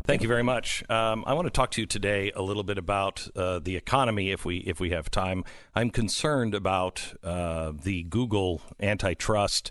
Thank you very much. I want to talk to you today a little bit about the economy, if we have time. I'm concerned about the Google antitrust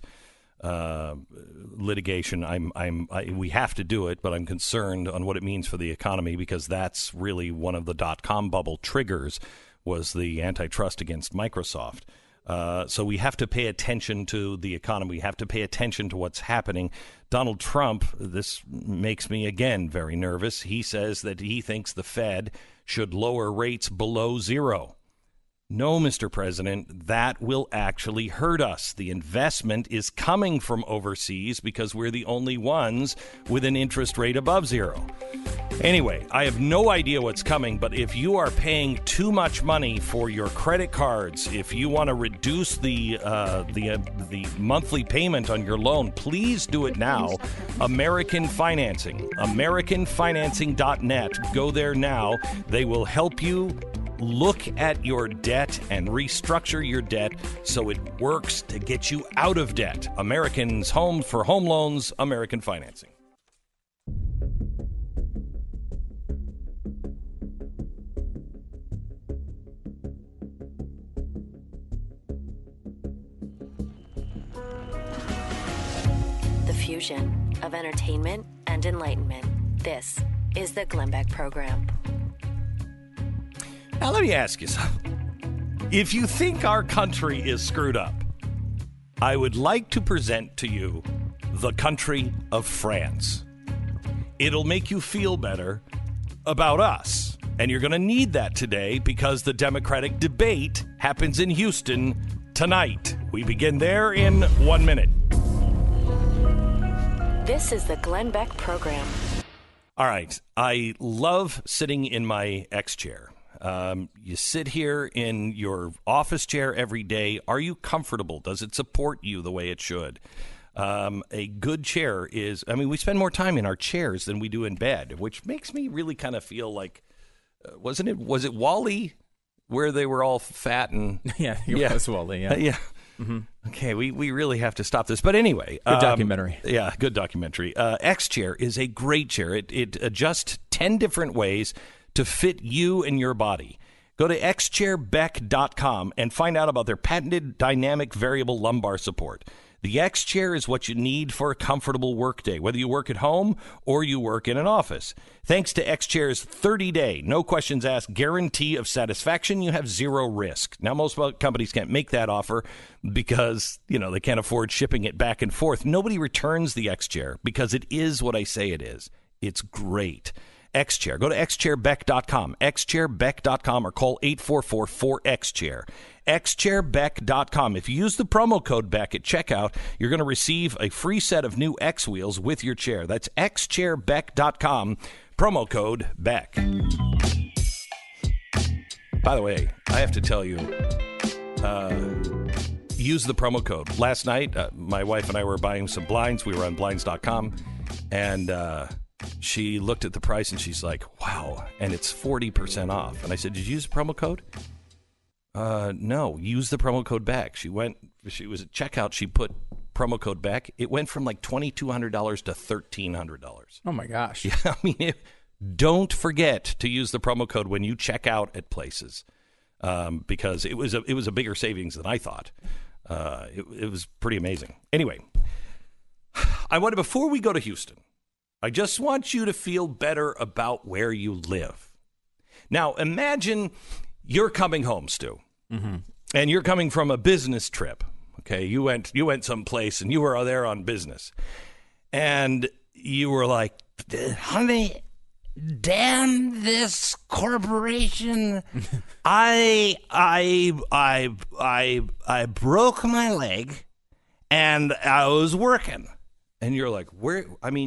litigation. We have to do it, but I'm concerned on what it means for the economy, because that's really one of the dot-com bubble triggers, was the antitrust against Microsoft. So we have to pay attention to the economy. We have to pay attention to what's happening. Donald Trump, this makes me again very nervous. He says that he thinks the Fed should lower rates below zero. No, Mr. President, that will actually hurt us. The investment is coming from overseas because we're the only ones with an interest rate above zero. Anyway, I have no idea what's coming, but if you are paying too much money for your credit cards, if you want to reduce the monthly payment on your loan, please do it now. American Financing, AmericanFinancing.net. Go there now. They will help you look at your debt and restructure your debt so it works to get you out of debt. Americans Home for Home Loans, American Financing. The fusion of entertainment and enlightenment. This is the Glenn Beck Program. Now, let me ask you something. If you think our country is screwed up, I would like to present to you the country of France. It'll make you feel better about us. And you're going to need that today because the Democratic debate happens in Houston tonight. We begin there in 1 minute. This is the Glenn Beck Program. All right. I love sitting in my X chair. You sit here in your office chair every day. Are you comfortable? Does it support you the way it should? A good chair is, we spend more time in our chairs than we do in bed, which makes me really kind of feel like, was it WALL-E where they were all fat and... Yeah, it was WALL-E, yeah. Yeah. Mm-hmm. Okay, we really have to stop this. But anyway. Good documentary. Yeah, good documentary. X chair is a great chair. It adjusts 10 different ways to fit you and your body. Go to xchairbeck.com and find out about their patented dynamic variable lumbar support. The X chair is what you need for a comfortable workday, whether you work at home or you work in an office. Thanks to X Chair's 30-day, no questions asked guarantee of satisfaction, you have zero risk. Now, most companies can't make that offer because, they can't afford shipping it back and forth. Nobody returns the X chair because it is what I say it is. It's great. X-Chair. Go to xchairbeck.com, xchairbeck.com, or call 844-4XChair. xchairbeck.com. If you use the promo code BECK at checkout, you're going to receive a free set of new X wheels with your chair. That's xchairbeck.com, promo code BECK. By the way, I have to tell you, use the promo code. Last night, my wife and I were buying some blinds. We were on blinds.com, and she looked at the price and she's like, wow, and it's 40% off. And I said, did you use the promo code? No, use the promo code BECK. She was at checkout. She put promo code BECK. It went from like $2,200 to $1,300. Oh, my gosh. Yeah, don't forget to use the promo code when you check out at places because it was a bigger savings than I thought. It was pretty amazing. Anyway, before we go to Houston, I just want you to feel better about where you live. Now, imagine you're coming home, Stu, and you're coming from a business trip. Okay, you went someplace and you were there on business, and you were like, "Honey, damn this corporation! I broke my leg, and I was working." And you're like, "Where?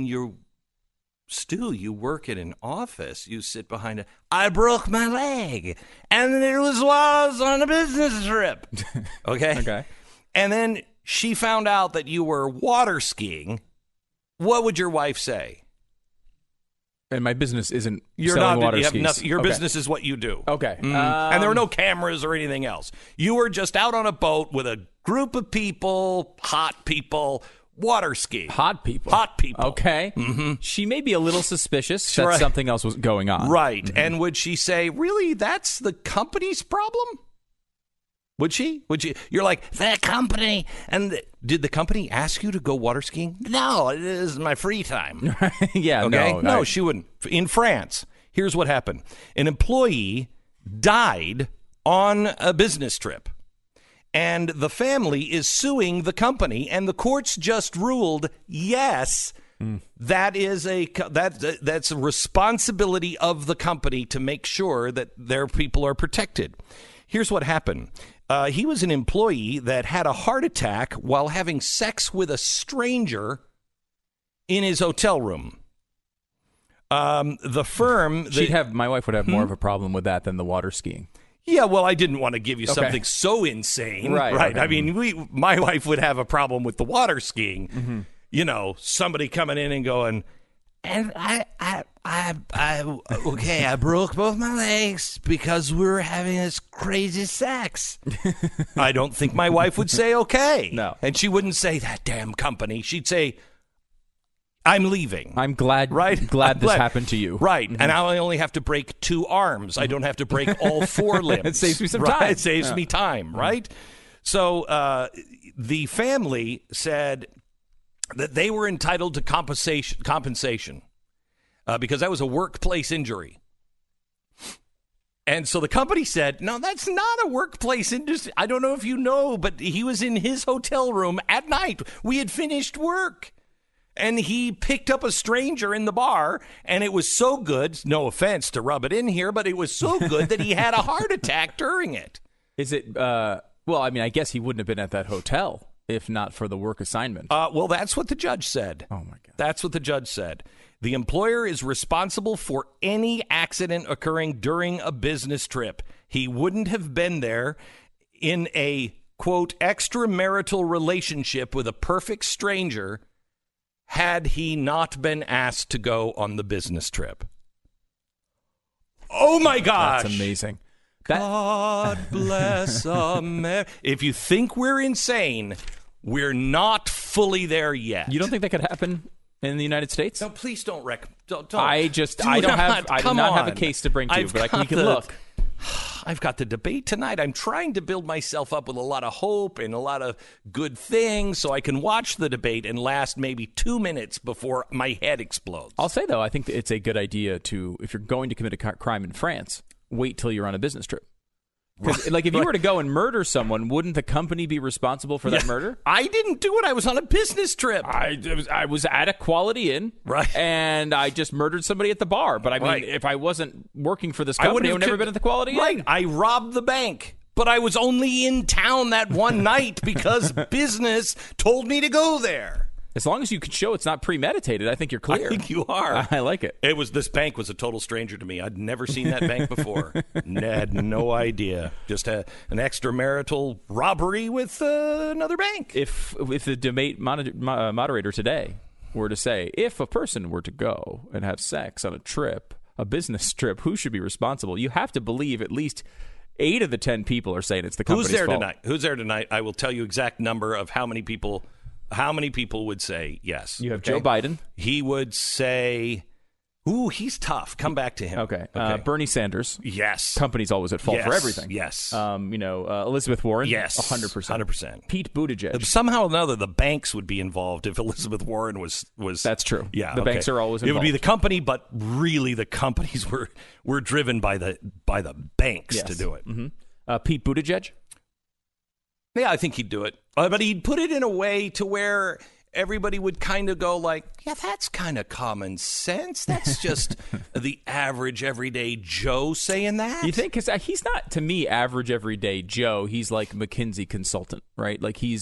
Stu, you work in an office. You sit behind I broke my leg, and it was while I was on a business trip." Okay? Okay. And then she found out that you were water skiing. What would your wife say? And my business isn't selling water skis. Your business is what you do. Okay. And there were no cameras or anything else. You were just out on a boat with a group of people, hot people, water skiing. Hot people. Okay. Mm-hmm. She may be a little suspicious that something else was going on. Right. Mm-hmm. And would she say, really, that's the company's problem? Would she? You're like, the company. And did the company ask you to go water skiing? No, it is my free time. Yeah, okay? No, she wouldn't. In France, here's what happened. An employee died on a business trip. And the family is suing the company, and the courts just ruled, yes, that's a responsibility of the company to make sure that their people are protected. Here's what happened. He was an employee that had a heart attack while having sex with a stranger in his hotel room. The firm... My wife would have more of a problem with that than the water skiing. Yeah, well, I didn't want to give you something so insane, right? Okay. I mean, my wife would have a problem with the water skiing. Mm-hmm. You know, somebody coming in and going, and I broke both my legs because we were having this crazy sex. I don't think my wife would say okay. No, and she wouldn't say that damn company. She'd say, I'm leaving. I'm glad. Right? Glad this happened to you. Right. Mm-hmm. And I only have to break 2 arms. I don't have to break all 4 limbs. It saves me some time. It saves me time, right? So the family said that they were entitled to compensation because that was a workplace injury. And so the company said, no, that's not a workplace injury. I don't know if you know, but he was in his hotel room at night. We had finished work. And he picked up a stranger in the bar, and it was so good, no offense to rub it in here, but it was so good that he had a heart attack during it. Is it, well, I mean, I guess he wouldn't have been at that hotel if not for the work assignment. Well, that's what the judge said. Oh, my God. That's what the judge said. The employer is responsible for any accident occurring during a business trip. He wouldn't have been there in a, quote, extramarital relationship with a perfect stranger had he not been asked to go on the business trip. Oh, my gosh. That's amazing. God bless America. If you think we're insane, we're not fully there yet. You don't think that could happen in the United States? No, please don't. Don't. I do not have a case to bring to you, but you can look. I've got the debate tonight. I'm trying to build myself up with a lot of hope and a lot of good things so I can watch the debate and last maybe 2 minutes before my head explodes. I'll say, though, I think it's a good idea to, if you're going to commit a crime in France, wait till you're on a business trip. Because, like, if you were to go and murder someone, wouldn't the company be responsible for that murder? I didn't do it. I was on a business trip. I was at a Quality Inn, right? And I just murdered somebody at the bar. But I mean, if I wasn't working for this company, I would never been at the Quality Inn. Right. I robbed the bank, but I was only in town that one night because business told me to go there. As long as you can show it's not premeditated, I think you're clear. I think you are. I like it. This bank was a total stranger to me. I'd never seen that bank before. Had no idea. Just an extramarital robbery with another bank. If the debate moderator today were to say, if a person were to go and have sex on a business trip, who should be responsible? You have to believe at least 8 of the 10 people are saying it's the company's fault. Who's there tonight? I will tell you exact number of how many people would say yes. You have Joe Biden. He would say, ooh, he's tough. Come back to him. Okay. Bernie Sanders. Yes. Company's always at fault for everything. Yes. Elizabeth Warren. Yes. 100%. 100%. Pete Buttigieg. Somehow or another, the banks would be involved if Elizabeth Warren was. That's true. Yeah. The banks are always involved. It would be the company, but really the companies were driven by the banks to do it. Mm-hmm. Pete Buttigieg. Yeah, I think he'd do it. But he'd put it in a way to where everybody would kind of go like, yeah, that's kind of common sense. That's just the average everyday Joe saying that. You think? Because he's not, to me, average everyday Joe. He's like McKinsey consultant, right? Like he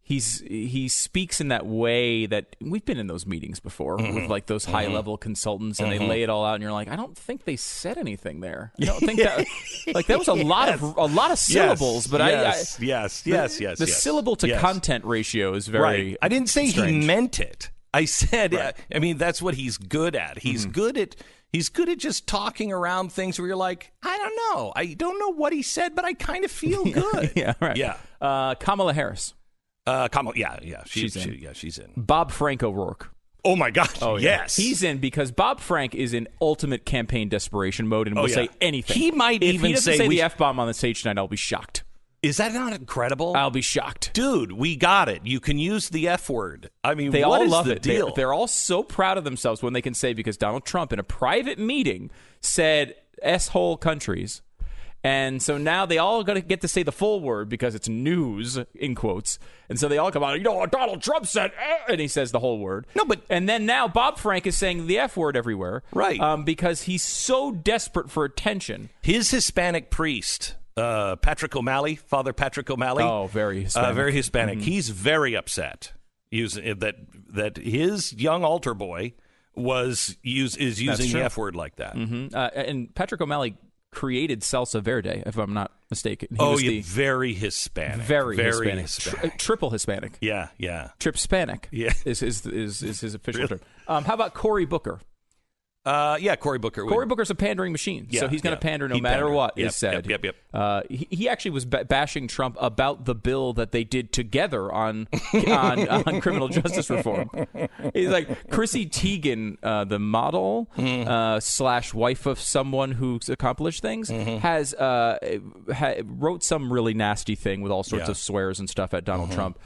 speaks in that way that we've been in those meetings before with like those high level consultants, and they lay it all out, and you're like, I don't think they said anything there. I don't think that that was a lot of syllables, but yes. The syllable to content ratio is very right. I didn't say strange. He meant it. I said, I mean, that's what he's good at. He's good at just talking around things where you're like, I don't know. I don't know what he said, but I kind of feel good. Yeah, right. Yeah. Kamala Harris. Kamala, yeah. She's in. She's in. Bob Frank O'Rourke. Oh, my God. Oh, yeah. Yes. He's in because Bob Frank is in ultimate campaign desperation mode and will say anything. He might if even he doesn't say say the F-bomb on the stage tonight, I'll be shocked. Is that not incredible? I'll be shocked. Dude, we got it. You can use the F word. I mean, They what all is love the it. deal? They're all so proud of themselves when they can say, because Donald Trump in a private meeting said S-hole countries. And so now they all got to get to say the full word because it's news, in quotes. And so they all come out, what Donald Trump said, and he says the whole word. No, but... And then now Bob Frank is saying the F word everywhere. Right. Because he's so desperate for attention. His Hispanic priest, Patrick O'Malley, Father Patrick O'Malley. Oh, very Hispanic. Very Hispanic. Mm-hmm. He's very upset that his young altar boy is using the F word like that. Mm-hmm. And Patrick O'Malley created Salsa Verde, if I'm not mistaken. Very Hispanic. Very Hispanic. Triple Hispanic. Yeah. Tripspanic. Yeah. is his official term. How about Cory Booker? Cory Booker. Cory Booker's a pandering machine, so he's going to pander no matter what is said. Yep. He actually was bashing Trump about the bill that they did together on criminal justice reform. He's like, Chrissy Teigen, the model / wife of someone who's accomplished things, has wrote some really nasty thing with all sorts of swears and stuff at Donald Trump.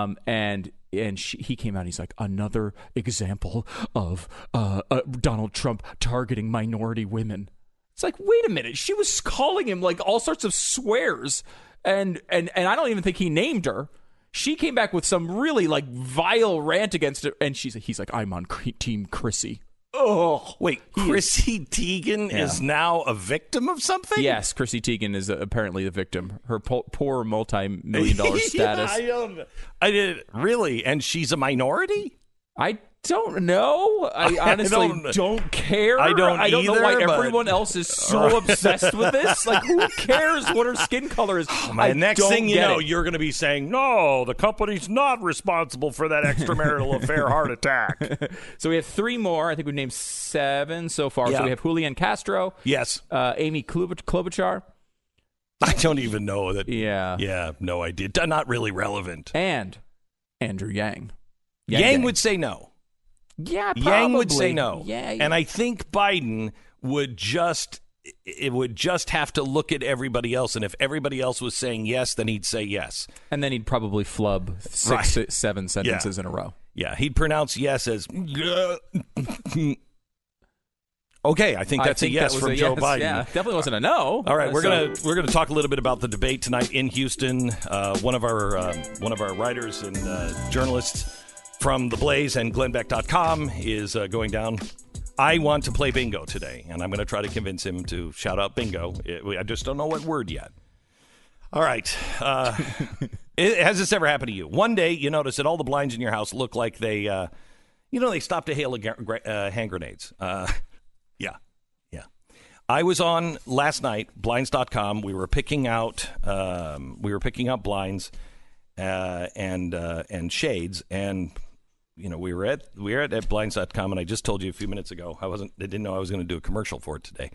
He came out and he's like, another example of Donald Trump targeting minority women. It's like, wait a minute. She was calling him like all sorts of swears. And I don't even think he named her. She came back with some really like vile rant against her. And he's like, I'm on Team Chrissy. Oh, wait, Chrissy Teigen is now a victim of something? Yes, Chrissy Teigen is apparently the victim. Her poor multi-million-dollar status. I did really, and she's a minority? I don't know. I honestly don't care. I don't know why everyone else is so obsessed with this. Like, who cares what her skin color is? Next thing you know, you're going to be saying, no, the company's not responsible for that extramarital affair heart attack. So we have 3 more. I think we've named 7 so far. Yeah. So we have Julian Castro. Yes. Amy Klobuchar. I don't even know that. Yeah. Yeah, no idea. Not really relevant. And Andrew Yang. Yang would say no. Yeah, probably. Yang would say no. Yeah. And I think Biden would just have to look at everybody else. And if everybody else was saying yes, then he'd say yes. And then he'd probably flub 6, 7 sentences in a row. Yeah, he'd pronounce yes as okay. I think that's a yes from Joe Biden. Yeah, definitely wasn't a no. All right, we're gonna talk a little bit about the debate tonight in Houston. One of our writers and journalists from The Blaze and GlennBeck.com is going down. I want to play bingo today, and I'm going to try to convince him to shout out bingo. I just don't know what word yet. All right. Has this ever happened to you? One day you notice that all the blinds in your house look like they stopped to hail hand grenades. Yeah. I was on last night, Blinds.com. We were picking out blinds and shades, and we were at Blinds.com, and I just told you a few minutes ago I didn't know I was going to do a commercial for it today,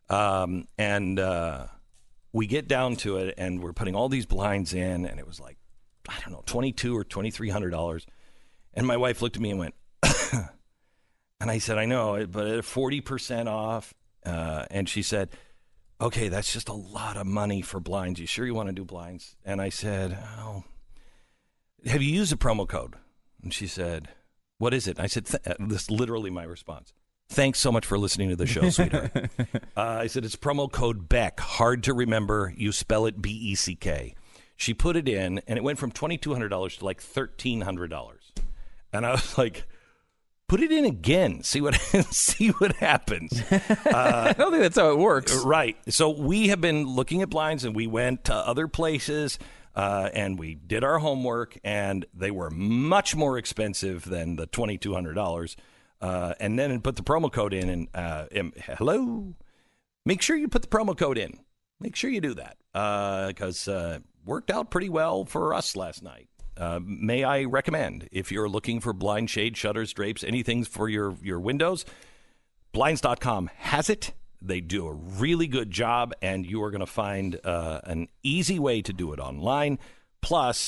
and we get down to it, and we're putting all these blinds in, and it was like, I don't know, $2,200 or $2,300, and my wife looked at me and went, and I said, I know, but at 40% off, and she said, okay, that's just a lot of money for blinds. You sure you want to do blinds? And I said, oh. Have you used a promo code? And she said, what is it? And I said, this is literally my response. Thanks so much for listening to the show, sweetheart. I said, it's promo code BECK. Hard to remember. You spell it BECK. She put it in, and it went from $2,200 to like $1,300. And I was like, put it in again. See what happens. I don't think that's how it works. Right. So we have been looking at blinds, and we went to other places. And we did our homework, and they were much more expensive than the $2,200. And then put the promo code in, and hello, make sure you put the promo code in. Make sure you do that because worked out pretty well for us last night. May I recommend, if you're looking for blind, shade, shutters, drapes, anything for your windows, Blinds.com has it. They do a really good job, and you are going to find an easy way to do it online. Plus,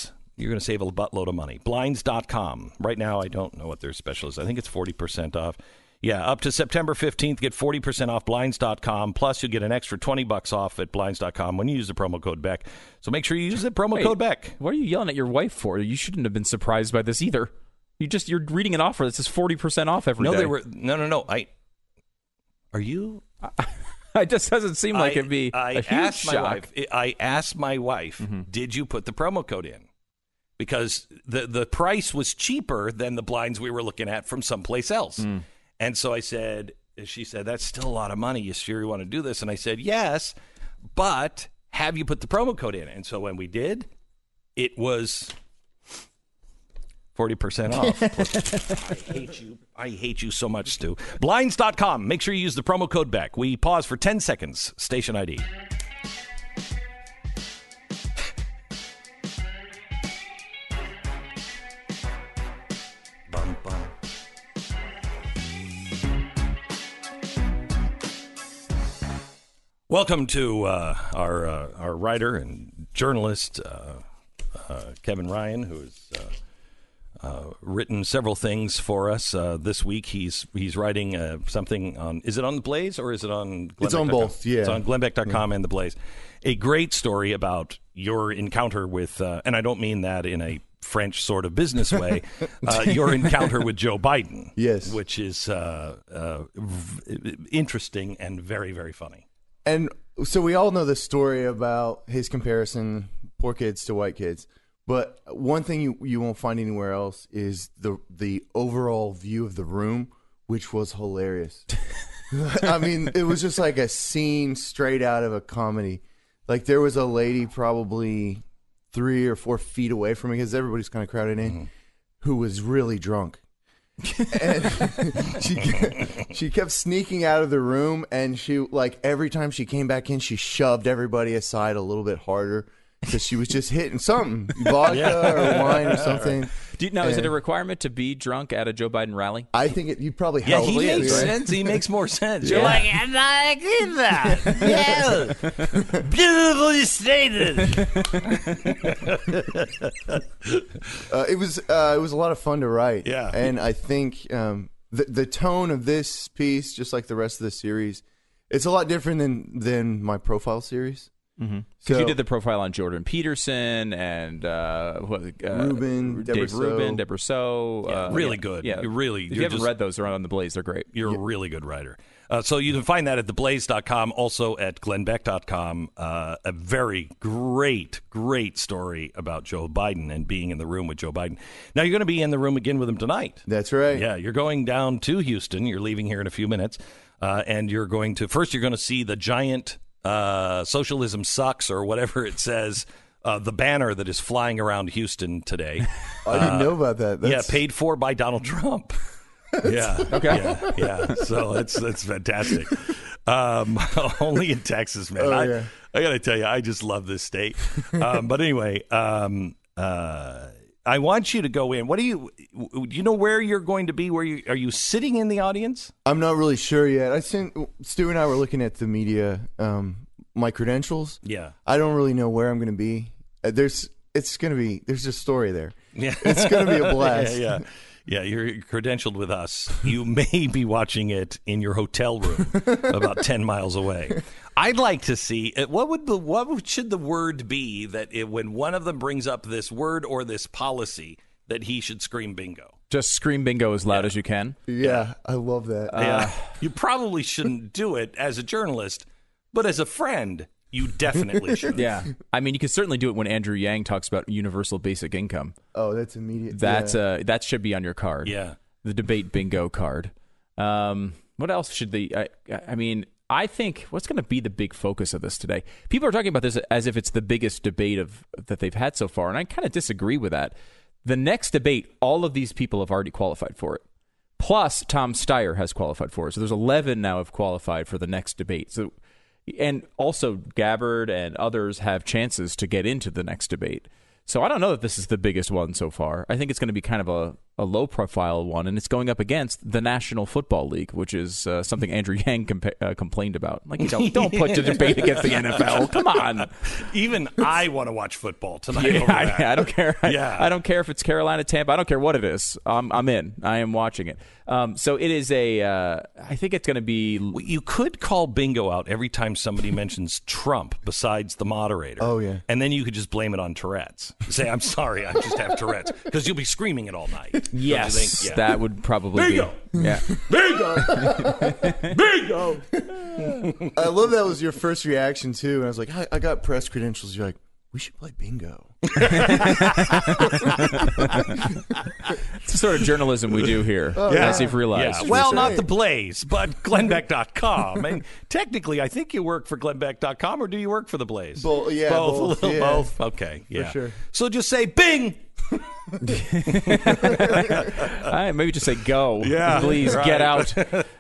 you're going to save a buttload of money. Blinds.com. Right now, I don't know what their special is. I think it's 40% off. Yeah, up to September 15th, get 40% off Blinds.com. Plus, you'll get an extra $20 off at Blinds.com when you use the promo code Beck. So make sure you use the promo code Beck. What are you yelling at your wife for? You shouldn't have been surprised by this either. You're reading an offer that says 40% off every day. No. Are you? It just doesn't seem like it'd be a huge shock. I asked my wife, did you put the promo code in? Because the price was cheaper than the blinds we were looking at from someplace else. And so she said, that's still a lot of money. You sure you want to do this? And I said, yes, but have you put the promo code in? And so when we did, it was 40% off. I hate you so much, Stu. Blinds.com. Make sure you use the promo code Beck. We pause for 10 seconds. Station ID. Bum, bum. Welcome to our writer and journalist, Kevin Ryan, who has written several things for us. This week he's writing something on, is it on The Blaze or is it on Glenbeck.com? It's on both, yeah. It's on Glenbeck.com and The Blaze. A great story about your encounter with, and I don't mean that in a French sort of business way, your encounter with Joe Biden. Yes. Which is interesting and very, very funny. And so we all know the story about his comparison, poor kids to white kids. But one thing you won't find anywhere else is the overall view of the room, which was hilarious. I mean, it was just like a scene straight out of a comedy. Like there was a lady probably 3 or 4 feet away from me, because everybody's kind of crowded in, who was really drunk. And she kept sneaking out of the room, and she, like, every time she came back in, she shoved everybody aside a little bit harder, because she was just hitting something, vodka or wine or something. Is it a requirement to be drunk at a Joe Biden rally? I think you probably Yeah, help. he makes right? sense. He makes more sense. Yeah. You're like, and I did that. Yeah. Beautifully stated. It was a lot of fun to write. Yeah. And I think the tone of this piece, just like the rest of the series, it's a lot different than my profile series. Because you did the profile on Jordan Peterson and Rubin, Dave Rubin, Deborah So. Really good. Yeah, if you haven't read those, they're on The Blaze. They're great. You're a really good writer. So you can find that at theblaze.com, also at glenbeck.com. A very great story about Joe Biden and being in the room with Joe Biden. Now, you're going to be in the room again with him tonight. That's right. Yeah, you're going down to Houston. You're leaving here in a few minutes. And you're going to see the giant Socialism Sucks, or whatever it says, the banner that is flying around Houston today. I didn't know about that. Paid for by Donald Trump. Yeah. Okay. Yeah. So that's fantastic. Only in Texas, man. I got to tell you, I just love this state. But anyway, I want you to go in. Do you know where you're going to be? Are you sitting in the audience? I'm not really sure yet. Stu and I were looking at the media, my credentials. Yeah. I don't really know where I'm going to be. There's a story there. Yeah. It's going to be a blast. Yeah, you're credentialed with us. You may be watching it in your hotel room about 10 miles away. I'd like to see what should the word be that when one of them brings up this word or this policy that he should scream bingo. Just scream bingo as loud as you can. Yeah, I love that. You probably shouldn't do it as a journalist, but as a friend, you definitely should. Yeah. I mean, you can certainly do it when Andrew Yang talks about universal basic income. Oh, that's immediate. That should be on your card. Yeah. The debate bingo card. What else should I think what's going to be the big focus of this today? People are talking about this as if it's the biggest debate that they've had so far, and I kind of disagree with that. The next debate, all of these people have already qualified for it. Plus, Tom Steyer has qualified for it. So there's 11 now have qualified for the next debate. So, and also Gabbard and others have chances to get into the next debate. So I don't know if this is the biggest one so far. I think it's going to be kind of a low-profile one, and it's going up against the National Football League, which is something Andrew Yang complained about. Like, don't put the debate against the NFL. Come on. Even I want to watch football tonight. Over that. I don't care. Yeah. I don't care if it's Carolina, Tampa. I don't care what it is. I'm in. I am watching it. So it is I think it's going to be. Well, you could call bingo out every time somebody mentions Trump besides the moderator. Oh, yeah. And then you could just blame it on Tourette's. Say, I'm sorry, I just have Tourette's. Because you'll be screaming it all night. Yes, Yeah. that would probably Bingo! be. Yeah. Bingo! Bingo! I love that was your first reaction too. And I was like, I got press credentials. You're like, we should play bingo. It's the sort of journalism we do here, as you've realized. Yeah. Well, not the Blaze, but GlennBeck.com. And technically, I think you work for GlennBeck.com, or do you work for the Blaze? Both. Both. Yeah. Both. Okay. Yeah. For sure. So just say Bing. Maybe just say go. Yeah, Please right. get out.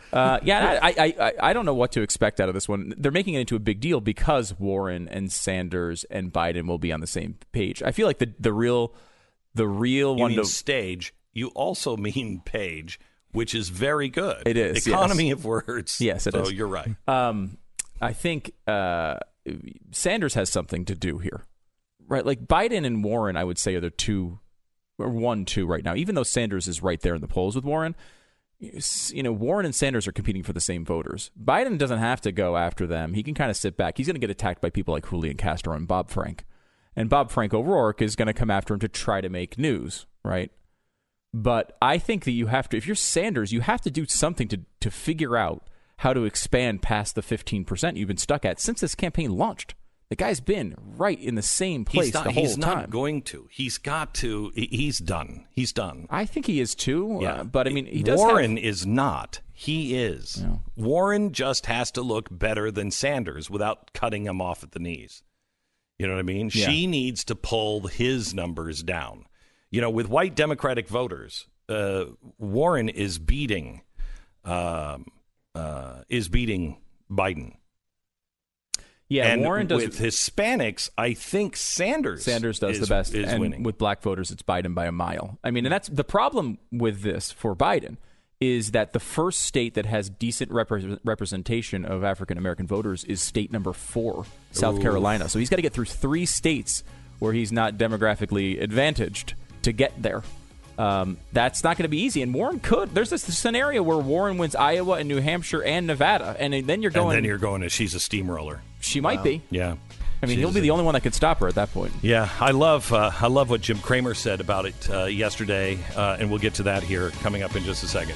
I don't know what to expect out of this one. They're making it into a big deal because Warren and Sanders and Biden will be on the same page. I feel like the real You one mean to stage. You also mean page, which is very good. It is, Economy yes. of words. Yes, it so is. So you're right. I think Sanders has something to do here, right? Like Biden and Warren, I would say, are the two, or 1-2 right now. Even though Sanders is right there in the polls with Warren, Warren and Sanders are competing for the same voters. Biden doesn't have to go after them. He can kind of sit back. He's going to get attacked by people like Julian Castro and Bob Frank. And Bob Frank O'Rourke is going to come after him to try to make news, right? But I think that you have to, if you're Sanders, you have to do something to figure out how to expand past the 15% you've been stuck at since this campaign launched. The guy's been right in the same place the whole time. He's not going to. He's got to. He's done. He's done. I think he is too. Yeah. But I mean, he does. Warren is not. He is. Yeah. Warren just has to look better than Sanders without cutting him off at the knees. You know what I mean? Yeah. She needs to pull his numbers down. With white Democratic voters, Warren is beating Biden. Yeah, and Warren does. With Hispanics, I think Sanders does the best. Is and winning. With black voters, it's Biden by a mile. I mean, and that's the problem with this for Biden is that the first state that has decent representation of African American voters is state number 4, South Carolina. So he's got to get through 3 states where he's not demographically advantaged to get there. That's not going to be easy. And Warren could. There's this scenario where Warren wins Iowa and New Hampshire and Nevada, and then you're going. And then you're going. She's a steamroller. She might be. Yeah. I mean, he'll be the only one that could stop her at that point. Yeah, I love what Jim Cramer said about it yesterday, and we'll get to that here coming up in just a second.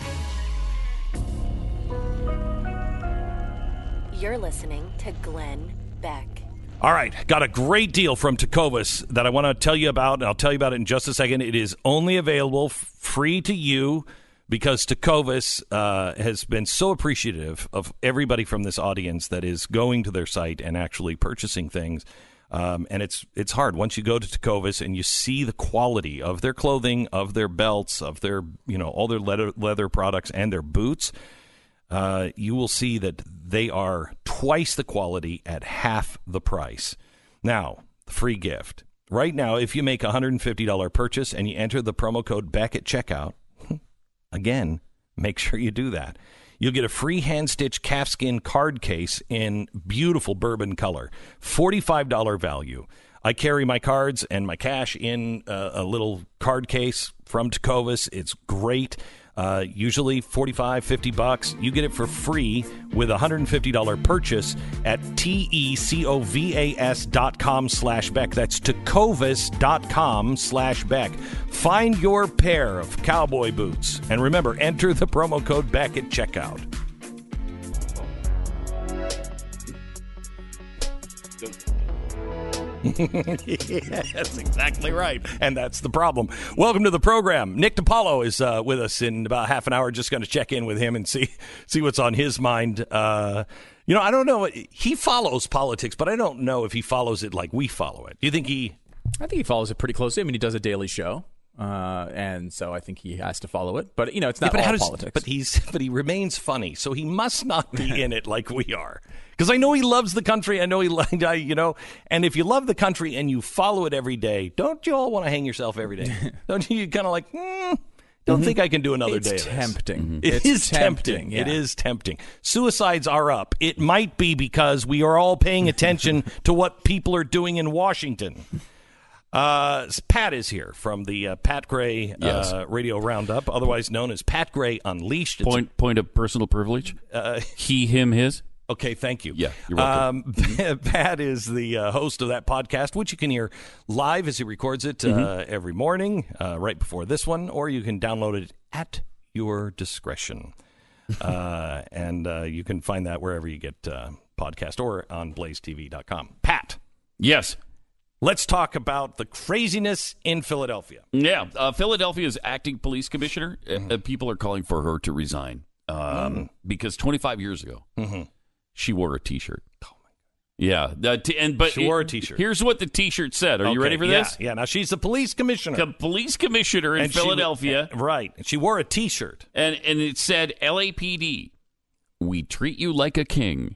You're listening to Glenn Beck. All right, got a great deal from Tecovas that I want to tell you about, and I'll tell you about it in just a second. It is only available free to you because Tecovas has been so appreciative of everybody from this audience that is going to their site and actually purchasing things. And it's hard once you go to Tecovas and you see the quality of their clothing, of their belts, of their all their leather products and their boots. You will see that they are twice the quality at half the price. Now, the free gift. Right now, if you make a $150 purchase and you enter the promo code BECK at checkout, again, make sure you do that. You'll get a free hand-stitched calfskin card case in beautiful bourbon color, $45 value. I carry my cards and my cash in a little card case from Tecovas. It's great. Usually $45-$50. You get it for free with a $150 purchase at tecovas.com/Beck. That's tecovas.com/Beck. Find your pair of cowboy boots. And remember, enter the promo code BECK at checkout. Yeah, that's exactly right. And that's the problem. Welcome to the program. Nick DiPaolo is with us in about half an hour. Just going to check in with him and see what's on his mind. I don't know. He follows politics, but I don't know if he follows it like we follow it. Do you think he... I think he follows it pretty closely. I mean, he does a daily show. And so I think he has to follow it. But, it's not all politics. But he remains funny, so he must not be in it like we are. Because I know he loves the country. I know and if you love the country and you follow it every day, don't you all want to hang yourself every day? Don't you kind of like, Don't think I can do another day of It's this. tempting. It is tempting. Yeah. It is tempting. Suicides are up. It might be because we are all paying attention to what people are doing in Washington. Pat is here from the Pat Gray Radio Roundup, otherwise known as Pat Gray Unleashed. It's Point of personal privilege. He, him, his. Okay, thank you. Yeah, you're welcome. Pat is the host of that podcast, which you can hear live as he records it every morning, right before this one, or you can download it at your discretion. And you can find that wherever you get podcast or on blazetv.com. Pat. Yes. Let's talk about the craziness in Philadelphia. Yeah. Philadelphia's acting police commissioner, people are calling for her to resign because 25 years ago, she wore a T-shirt. Oh, my God. Yeah. But she wore a T-shirt. Here's what the T-shirt said. Are you ready for this? Yeah. Now, she's the police commissioner. The police commissioner in Philadelphia. Right. She wore a T-shirt. And it said, LAPD, we treat you like a king.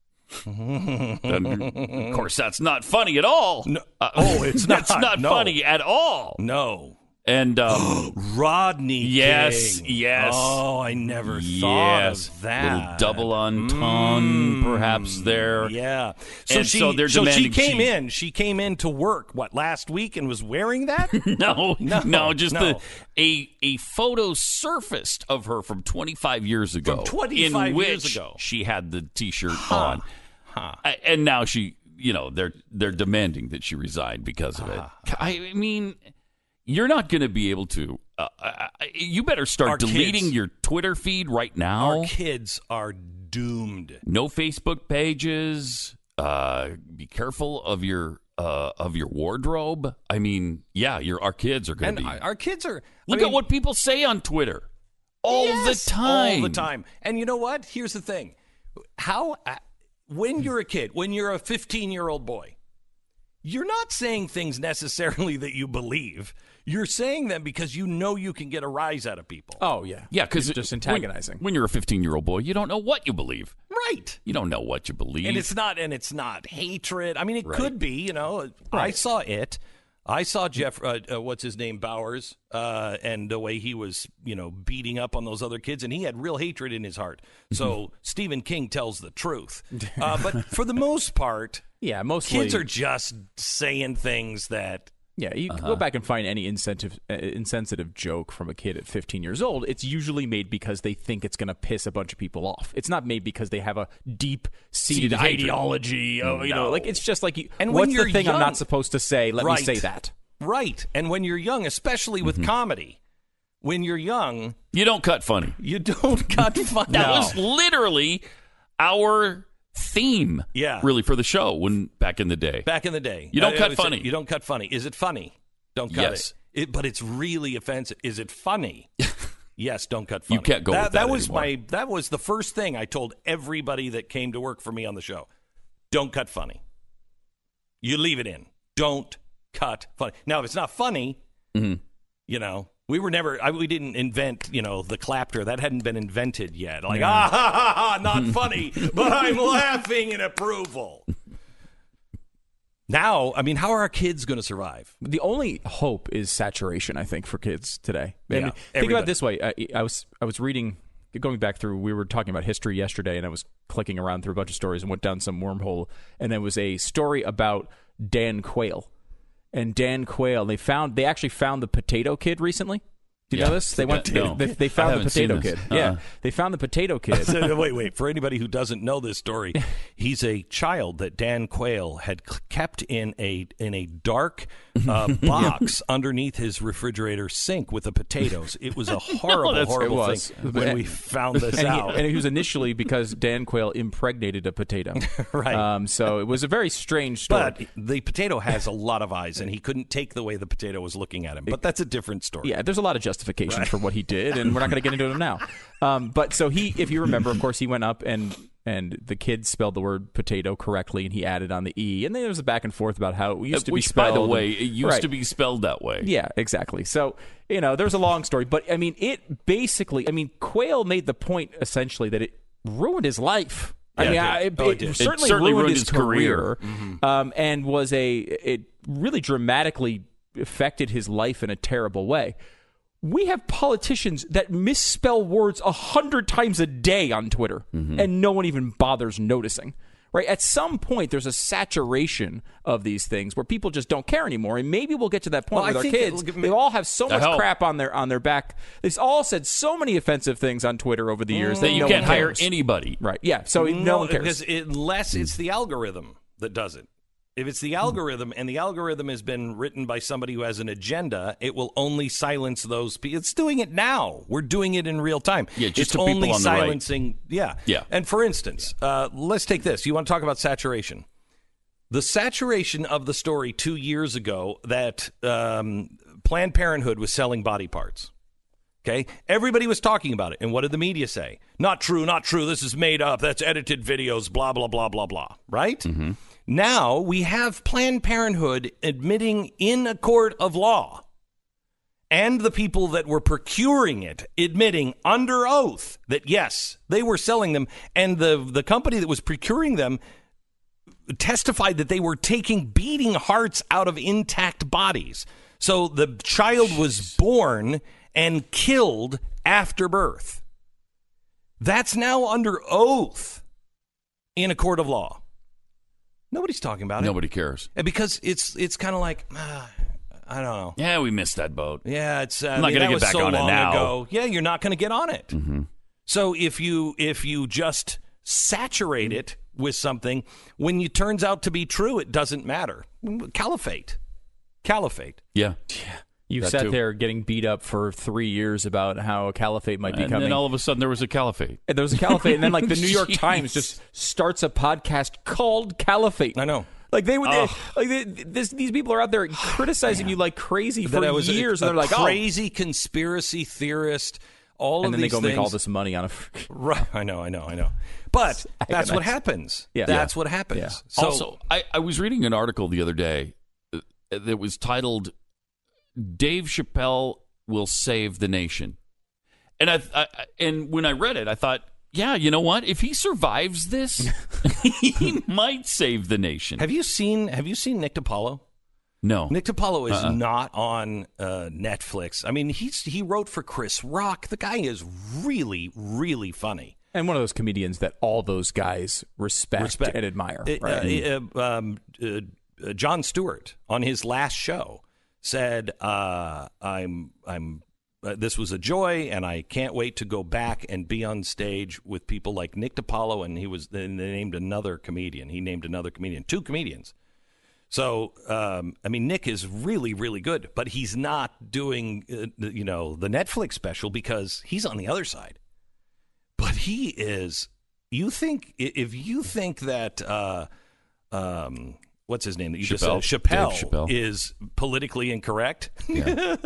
And, of course, that's not funny at all. No. It's not. That's not funny at all. No. And Rodney yes, King. yes. Oh, I never thought of that. Little double entendre, perhaps there. Yeah. So they're she demanding. She came in to work last week and was wearing that? No. Just a photo surfaced of her from 25 years ago. From 25 in which years ago. she had the T-shirt on, and now they're demanding that she resign because of it. I mean. You're not going to be able to. You better start deleting your Twitter feed right now. Our kids are doomed. No Facebook pages. Be careful of your wardrobe. I mean, yeah, our kids are going to be. Our kids are. Look at what people say on Twitter all the time. All the time. And you know what? Here's the thing. When you're a kid, when you're a 15-year-old boy, you're not saying things necessarily that you believe. You're saying them because you know you can get a rise out of people. Oh, yeah. Yeah, because just antagonizing. When you're a 15-year-old boy, you don't know what you believe. Right. You don't know what you believe. And it's not hatred. I mean, it could be, Right. I saw it. I saw Jeff, what's his name, Bowers, and the way he was, beating up on those other kids, and he had real hatred in his heart. So Stephen King tells the truth. But for the most part, mostly kids are just saying things that. Yeah, you can go back and find any insensitive joke from a kid at 15 years old. It's usually made because they think it's going to piss a bunch of people off. It's not made because they have a deep-seated ideology. It's just like, what's the thing I'm not supposed to say? Let me say that. Right. And when you're young, especially with comedy, when you're young... You don't cut funny. You don't cut funny. That was literally our... theme, really, for the show back in the day. You don't cut funny. You don't cut funny. Is it funny? Don't cut it. But it's really offensive. Is it funny? Yes, don't cut funny. You can't go with that was anymore. That was the first thing I told everybody that came to work for me on the show. Don't cut funny. You leave it in. Don't cut funny. Now, if it's not funny, we were never. We didn't invent, the clapter. That hadn't been invented yet. Like, not funny, but I'm laughing in approval. Now, I mean, how are our kids going to survive? The only hope is saturation, I think, for kids today. Yeah, think about it this way. I was reading, going back through. We were talking about history yesterday, and I was clicking around through a bunch of stories and went down some wormhole, and there was a story about Dan Quayle. And Dan Quayle, they actually found the Potato Kid recently. Do you know this? They found the Potato Kid. Yeah, they found the Potato Kid. Wait. For anybody who doesn't know this story, he's a child that Dan Quayle had kept in a dark box underneath his refrigerator sink with the potatoes. It was a horrible thing when we found this out. And it was initially because Dan Quayle impregnated a potato. Right. So it was a very strange story. But the potato has a lot of eyes, and he couldn't take the way the potato was looking at him. But that's a different story. Yeah, there's a lot of justification for what he did, and we're not going to get into it now. But so if you remember, of course, he went up and the kid spelled the word potato correctly, and he added on the E, and then there was a back and forth about how it used to be spelled. By the way, it used to be spelled that way. Yeah, exactly. So there's a long story, but I mean, Quayle made the point essentially that it ruined his life. It certainly ruined his career, and it really dramatically affected his life in a terrible way. We have politicians that misspell words 100 times a day on Twitter, and no one even bothers noticing. Right? At some point, there's a saturation of these things where people just don't care anymore, and maybe we'll get to that point with our kids. They all have so much crap on their back. They've all said so many offensive things on Twitter over the years that you can't hire anybody. Right? Yeah. So no one cares unless it's the algorithm that does it. If it's the algorithm, and the algorithm has been written by somebody who has an agenda, it will only silence those people. It's doing it now. We're doing it in real time. Yeah, just it's to only people on silencing. the right. Yeah. And for instance, let's take this. You want to talk about saturation? The saturation of the story 2 years ago that Planned Parenthood was selling body parts. Okay, everybody was talking about it, and what did the media say? Not true, not true. This is made up. That's edited videos. Blah blah blah blah blah. Right? Mm-hmm. Now we have Planned Parenthood admitting in a court of law, and the people that were procuring it admitting under oath that yes, they were selling them, and the company that was procuring them testified that they were taking beating hearts out of intact bodies. So the child was born and killed after birth. That's now under oath in a court of law. Nobody's talking about it. Nobody cares. Because it's kind of like, I don't know. Yeah, we missed that boat. Yeah, it's I'm not going to get back on it now. Ago. Yeah, you're not going to get on it. Mm-hmm. So if you just saturate it with something, when it turns out to be true, it doesn't matter. Caliphate. Yeah. You sat there getting beat up for 3 years about how a caliphate might be coming. And then all of a sudden there was a caliphate. And there was a caliphate, and then like the New York Times just starts a podcast called Caliphate. I know. Like these people are out there criticizing you like crazy for years, and they're like, crazy conspiracy theorist. And then they go things. make all this money on it. Right. I know. But that's what happens. Yeah. That's what happens. Yeah. So, also, I was reading an article the other day that was titled "Dave Chappelle Will Save the Nation," and and when I read it, I thought, yeah, you know what? If he survives this, he might save the nation. Have you seen Nick DiPaolo? No. Nick DiPaolo is not on Netflix. I mean, he wrote for Chris Rock. The guy is really, really funny. And one of those comedians that all those guys respect. And admire. Right? Jon Stewart on his last show said, this was a joy, and I can't wait to go back and be on stage with people like Nick DiPaolo, and they named another comedian. He named another comedian, 2 comedians. So, Nick is really, really good, but he's not doing, the Netflix special because he's on the other side. But he is. If you think that, what's his name that you just said? Chappelle is politically incorrect. Yeah.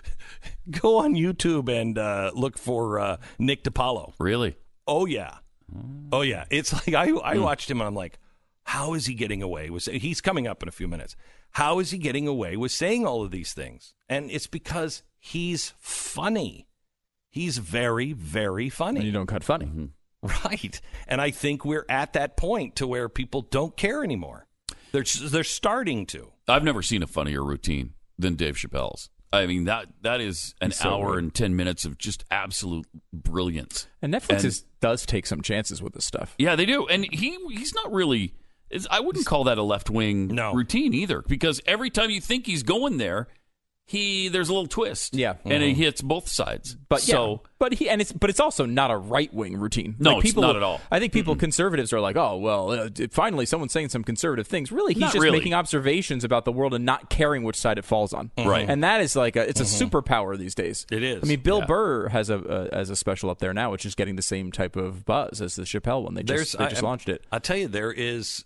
Go on YouTube and look for Nick DiPaolo. Really? Oh yeah. It's like I watched him and I'm like, how is he getting away with? He's coming up in a few minutes. How is he getting away with saying all of these things? And it's because he's funny. He's very, very funny. And you don't cut funny. Mm-hmm. Right. And I think we're at that point to where people don't care anymore. They're starting to. I've never seen a funnier routine than Dave Chappelle's. I mean, that is an hour and 10 minutes of just absolute brilliance. And Netflix does take some chances with this stuff. Yeah, they do. And he's not really, I wouldn't call that a left-wing routine either, because every time you think he's going there, there's a little twist. Yeah. And he hits both sides. But it's also not a right-wing routine. No, like it's not at all. I think conservatives are like, oh, well, finally someone's saying some conservative things. Really, he's making observations about the world and not caring which side it falls on. Right. And that is like it's a superpower these days. It is. I mean, Bill Burr has a special up there now, which is getting the same type of buzz as the Chappelle one. They just launched it. I'll tell you, there is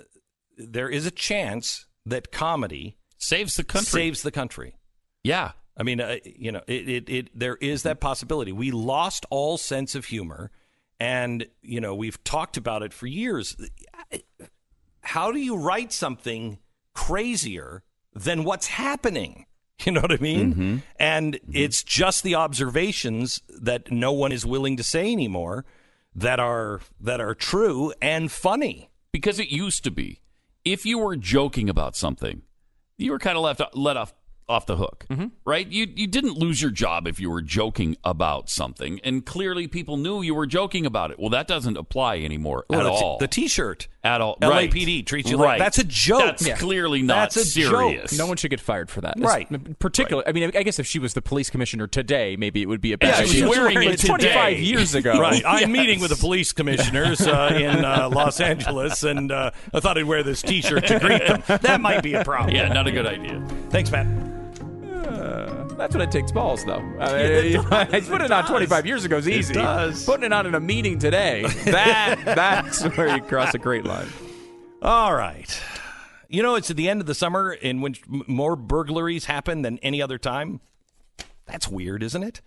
a chance that comedy saves the country. Yeah. I mean, there is that possibility. We lost all sense of humor, and, we've talked about it for years. How do you write something crazier than what's happening? You know what I mean? Mm-hmm. And it's just the observations that no one is willing to say anymore that are true and funny. Because it used to be, if you were joking about something, you were kind of let off off the hook, right? You didn't lose your job if you were joking about something, and clearly people knew you were joking about it. Well, that doesn't apply anymore at all. The T-shirt. At all. LAPD treats you like that's a joke. That's clearly not serious. No one should get fired for that. Right. Particularly, I mean, I guess if she was the police commissioner today, maybe it would be a bad idea. She's wearing it But 25 today. years ago. Right. I'm meeting with the police commissioners in Los Angeles, and I thought I'd wear this T-shirt to greet them. That might be a problem. Yeah, not a good idea. Thanks, Matt. That's what it takes balls, though. Putting it on 25 years ago is easy. does. Putting it on in a meeting today, that's where you cross a great line. All right. You know, it's at the end of the summer in which more burglaries happen than any other time. That's weird, isn't it?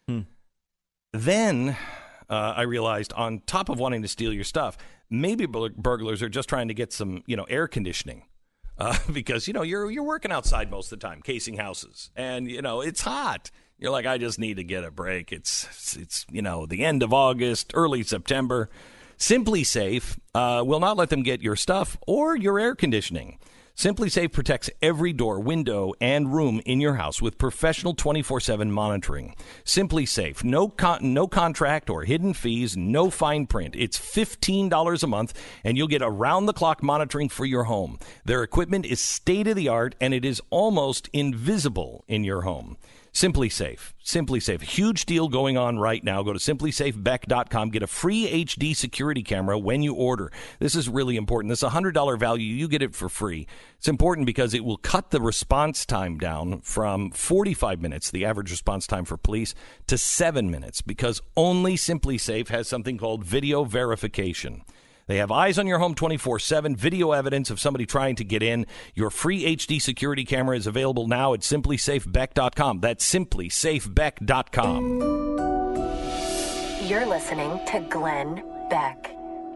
Then I realized, on top of wanting to steal your stuff, maybe burglars are just trying to get some, air conditioning. Because, you're working outside most of the time, casing houses. And, it's hot. You're like, I just need to get a break. It's the end of August, early September. Simply Safe will not let them get your stuff or your air conditioning. Simply Safe protects every door, window, and room in your house with professional 24/7 monitoring. Simply Safe, no contract or hidden fees, no fine print. It's $15 a month, and you'll get around-the-clock monitoring for your home. Their equipment is state-of-the-art, and it is almost invisible in your home. Simply Safe. Simply Safe. Huge deal going on right now. Go to simplysafebeck.com. Get a free HD security camera when you order. This is really important. This is a $100 value. You get it for free. It's important because it will cut the response time down from 45 minutes, the average response time for police, to 7 minutes, because only Simply Safe has something called video verification. They have eyes on your home 24/7, video evidence of somebody trying to get in. Your free HD security camera is available now at simplysafebeck.com. That's simplysafebeck.com. You're listening to Glenn Beck.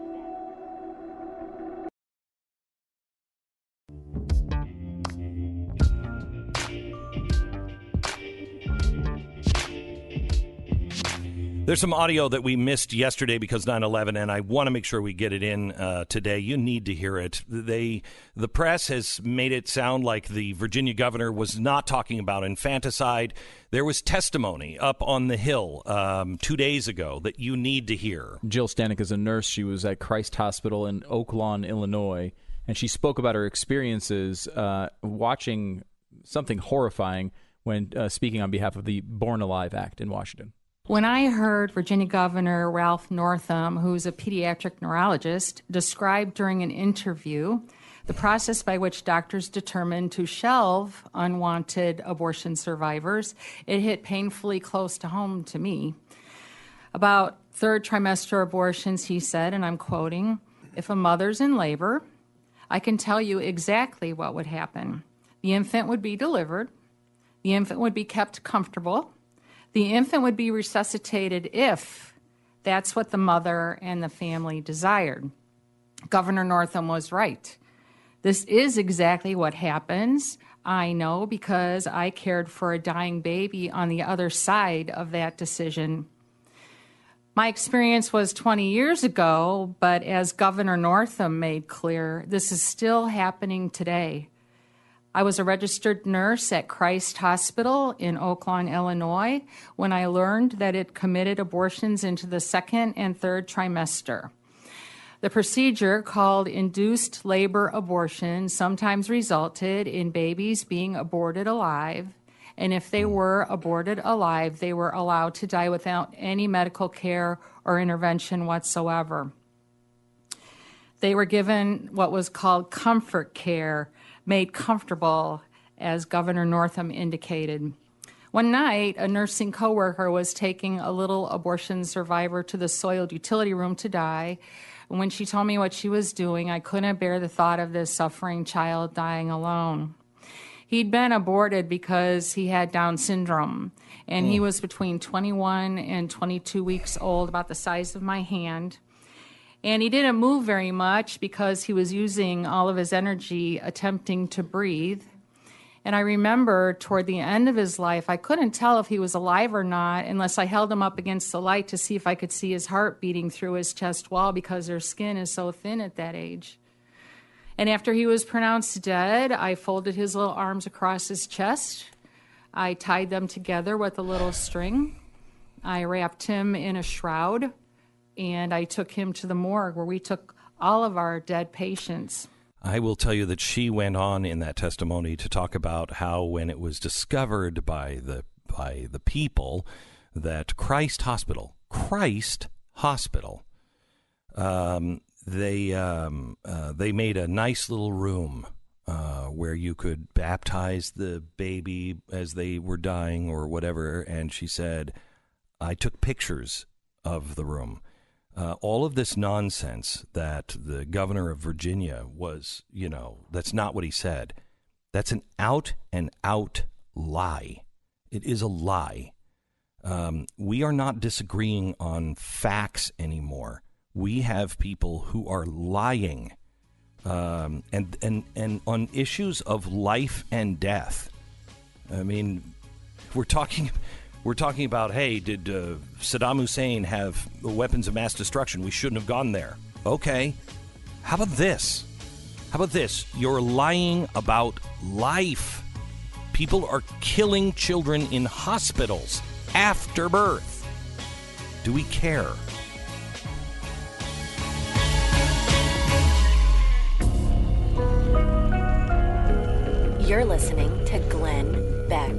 There's some audio that we missed yesterday because 9/11, and I want to make sure we get it in today. You need to hear it. The press has made it sound like the Virginia governor was not talking about infanticide. There was testimony up on the Hill 2 days ago that you need to hear. Jill Stanek is a nurse. She was at Christ Hospital in Oak Lawn, Illinois, and she spoke about her experiences watching something horrifying when speaking on behalf of the Born Alive Act in Washington. When I heard Virginia Governor Ralph Northam, who's a pediatric neurologist, describe during an interview the process by which doctors determine to shelve unwanted abortion survivors, it hit painfully close to home to me. About third trimester abortions, he said, and I'm quoting, "If a mother's in labor, I can tell you exactly what would happen. The infant would be delivered. The infant would be kept comfortable. The infant would be resuscitated if that's what the mother and the family desired." Governor Northam was right. This is exactly what happens. I know because I cared for a dying baby on the other side of that decision. My experience was 20 years ago, but as Governor Northam made clear, this is still happening today. I was a registered nurse at Christ Hospital in Oak Lawn, Illinois, when I learned that it committed abortions into the second and third trimester. The procedure, called induced labor abortion, sometimes resulted in babies being aborted alive, and if they were aborted alive, they were allowed to die without any medical care or intervention whatsoever. They were given what was called comfort care, made comfortable, as Governor Northam indicated. One night, a nursing coworker was taking a little abortion survivor to the soiled utility room to die. And when she told me what she was doing, I couldn't bear the thought of this suffering child dying alone. He'd been aborted because he had Down syndrome, and he was between 21 and 22 weeks old, about the size of my hand. And he didn't move very much because he was using all of his energy attempting to breathe. And I remember toward the end of his life, I couldn't tell if he was alive or not unless I held him up against the light to see if I could see his heart beating through his chest wall because their skin is so thin at that age. And after he was pronounced dead, I folded his little arms across his chest, I tied them together with a little string. I wrapped him in a shroud, and I took him to the morgue where we took all of our dead patients. I will tell you that she went on in that testimony to talk about how when it was discovered by the people that Christ Hospital, they made a nice little room where you could baptize the baby as they were dying or whatever. And she said, I took pictures of the room. All of this nonsense that the governor of Virginia was, that's not what he said. That's an out and out lie. It is a lie. We are not disagreeing on facts anymore. We have people who are lying, and on issues of life and death. I mean, we're talking about, hey, did Saddam Hussein have weapons of mass destruction? We shouldn't have gone there. Okay. How about this? You're lying about life. People are killing children in hospitals after birth. Do we care? You're listening to Glenn Beck.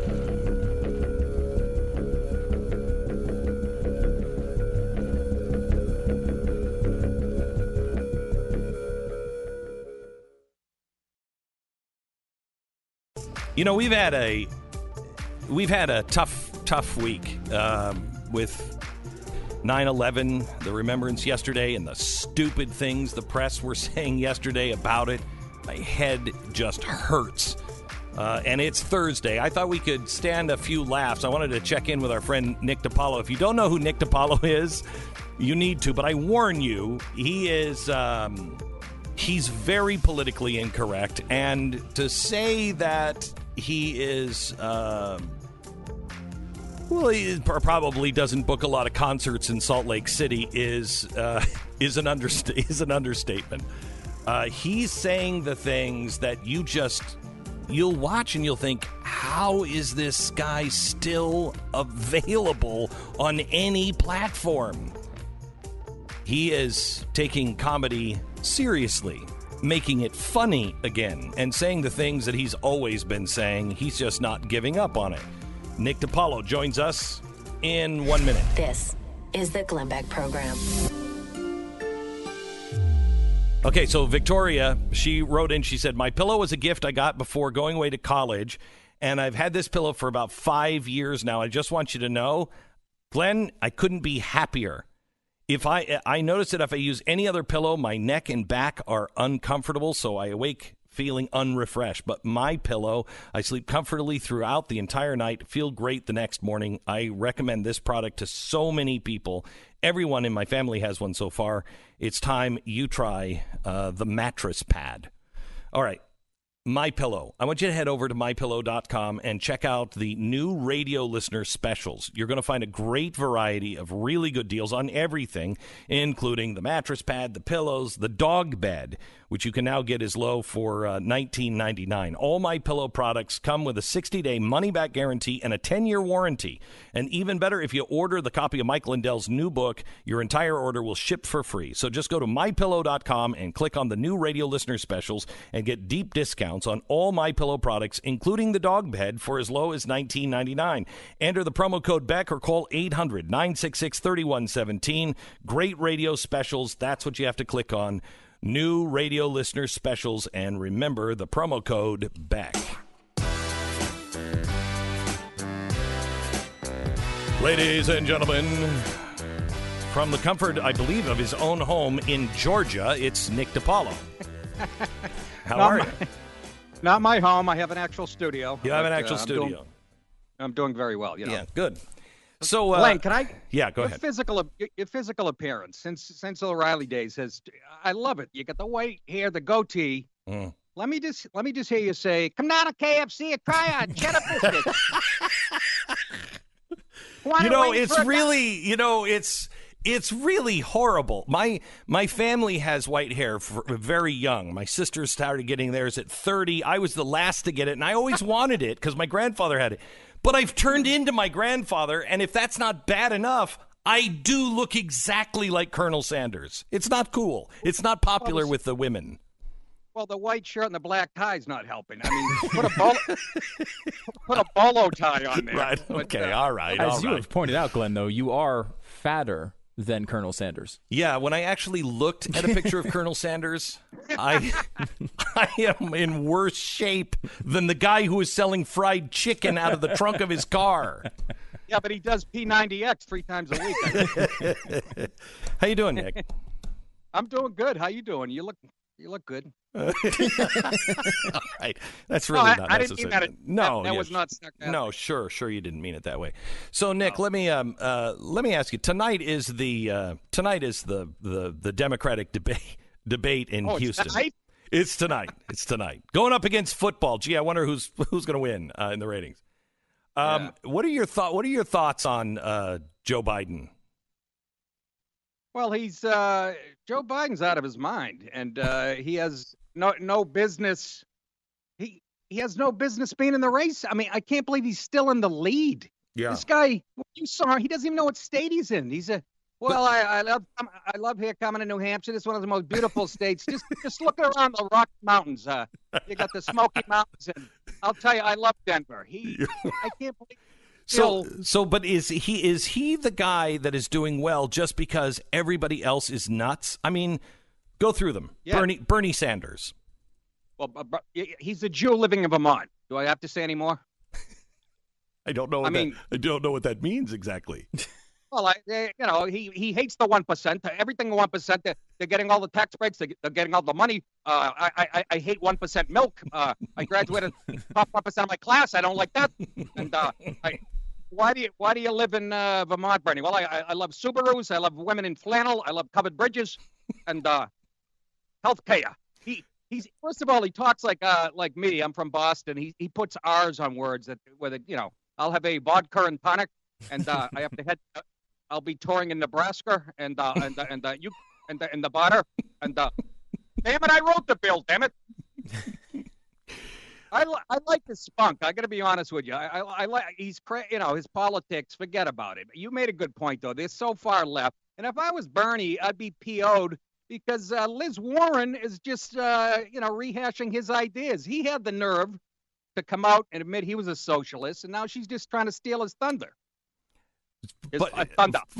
We've had a tough week with 9/11, the remembrance yesterday, and the stupid things the press were saying yesterday about it. My head just hurts. And it's Thursday. I thought we could stand a few laughs. I wanted to check in with our friend Nick DiPaolo. If you don't know who Nick DiPaolo is, you need to. But I warn you, he is... he's very politically incorrect, and to say that he is, he probably doesn't book a lot of concerts in Salt Lake City is an understatement. He's saying the things that you'll watch and you'll think, how is this guy still available on any platform? He is taking comedy seriously, making it funny again, and saying the things that he's always been saying. He's just not giving up on it. Nick DiPaolo joins us in 1 minute. This is the Glenn Beck Program. Okay, so Victoria, she wrote in, she said, my pillow was a gift I got before going away to college, and I've had this pillow for about 5 years now. I just want you to know, Glenn, I couldn't be happier. If I notice that if I use any other pillow, my neck and back are uncomfortable, so I awake feeling unrefreshed. But my pillow, I sleep comfortably throughout the entire night, feel great the next morning. I recommend this product to so many people. Everyone in my family has one so far. It's time you try the mattress pad. All right. MyPillow. I want you to head over to MyPillow.com and check out the new radio listener specials. You're going to find a great variety of really good deals on everything, including the mattress pad, the pillows, the dog bed, which you can now get as low for $19.99. All MyPillow products come with a 60-day money-back guarantee and a 10-year warranty. And even better, if you order the copy of Mike Lindell's new book, your entire order will ship for free. So just go to MyPillow.com and click on the new radio listener specials and get deep discounts on all MyPillow products, including the dog bed, for as low as $19.99. Enter the promo code Beck or call 800-966-3117. Great radio specials. That's what you have to click on. New radio listener specials. And remember the promo code Beck. Ladies and gentlemen, from the comfort, I believe, of his own home in Georgia, it's Nick DiPaolo. How are you? Not my home. I have an actual studio. You have an actual studio. I'm doing very well. Yeah, good. So, Glenn, can I? Yeah, go ahead. Your physical appearance since O'Reilly days I love it. You got the white hair, the goatee. Mm. Let me just hear you say, "Come down to KFC and try a cheddar biscuit." It's really, It's really horrible. My family has white hair very young. My sister started getting theirs at 30. I was the last to get it, and I always wanted it because my grandfather had it. But I've turned into my grandfather, and if that's not bad enough, I do look exactly like Colonel Sanders. It's not cool. It's not popular with the women. Well, the white shirt and the black tie is not helping. I mean, put a bolo tie on there. Right. Okay. But, all right. As you have pointed out, Glenn, though, you are fatter than Colonel Sanders. Yeah, when I actually looked at a picture of Colonel Sanders, I am in worse shape than the guy who was selling fried chicken out of the trunk of his car. Yeah, but he does P90X 3 times a week. How you doing, Nick? I'm doing good. How you doing? You look good. All right. That's really not I necessary. didn't mean that. No, that yeah, was not stuck out. No, sure, you didn't mean it that way. So, Nick, let me ask you. Tonight is the Democratic debate in Houston. Tonight? It's tonight. Going up against football. Gee, I wonder who's going to win in the ratings. What are your thoughts on Joe Biden? Well, he's Joe Biden's out of his mind, and he has no business. He has no business being in the race. I mean, I can't believe he's still in the lead. Yeah. This guy, you saw, he doesn't even know what state he's in. He's I love here coming to New Hampshire. This is one of the most beautiful states. Just looking around the Rocky Mountains. You got the Smoky Mountains, and I'll tell you, I love Denver. I can't believe. But is he the guy that is doing well just because everybody else is nuts? I mean, go through them. Yeah. Bernie Sanders. Well, he's a Jew living in Vermont. Do I have to say any more? I don't know. I don't know what that means exactly. Well, he hates the 1%. Everything 1%. They're getting all the tax breaks. They're getting all the money. I hate 1% milk. I graduated top 1% of my class. I don't like that. And why do you live in Vermont, Bernie? Well, I love Subarus. I love women in flannel. I love covered bridges, and health care. He's first of all, he talks like me. I'm from Boston. He puts R's on words I'll have a vodka and tonic, and I have to head. I'll be touring in Nebraska, and the butter, and damn it, I wrote the bill. Damn it. I like the spunk. I got to be honest with you. I like his politics. Forget about it. You made a good point though. They're so far left. And if I was Bernie, I'd be PO'd because Liz Warren is just rehashing his ideas. He had the nerve to come out and admit he was a socialist, and now she's just trying to steal his thunder. Thunder.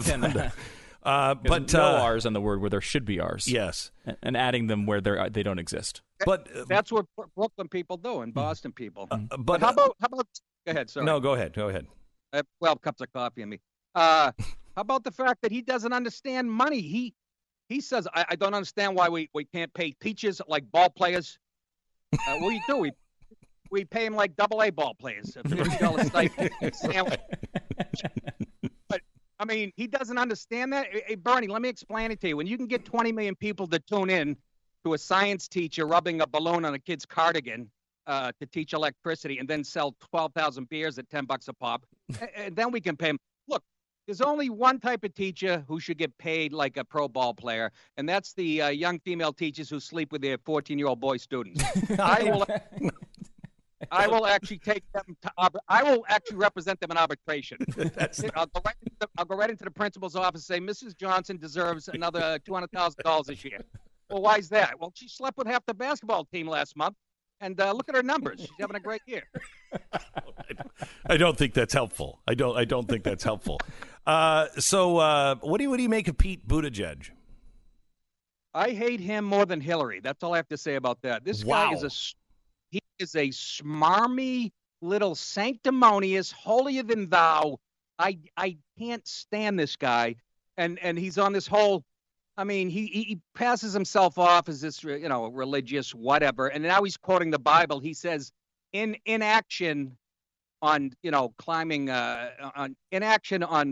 But no R's on the word where there should be R's. Yes, and adding them where they don't exist. But that's what Brooklyn people do and Boston people. But how about? Go ahead. Sorry. No, go ahead. 12 cups of coffee in me. How about the fact that he doesn't understand money? He says I don't understand why we can't pay teachers like ball players. We do. We pay them like AA ball players, $50 stipend. But I mean, he doesn't understand that. Hey, Bernie, let me explain it to you. When you can get 20 million people to tune in to a science teacher rubbing a balloon on a kid's cardigan to teach electricity, and then sell 12,000 beers at $10 a pop, and then we can pay him. Look, there's only one type of teacher who should get paid like a pro ball player, and that's the young female teachers who sleep with their 14-year-old boy students. I will actually take them to. I will actually represent them in arbitration. I'll go right into the principal's office and say, Mrs. Johnson deserves another $200,000 this year. Well, why is that? Well, she slept with half the basketball team last month, and look at her numbers. She's having a great year. I don't think that's helpful. I don't think that's helpful. So, what do you make of Pete Buttigieg? I hate him more than Hillary. That's all I have to say about that. This guy is a smarmy, little sanctimonious, holier than thou. I can't stand this guy, and he's on this whole. I mean, he passes himself off as this religious whatever, and now he's quoting the Bible. He says, "In inaction on climbing on inaction on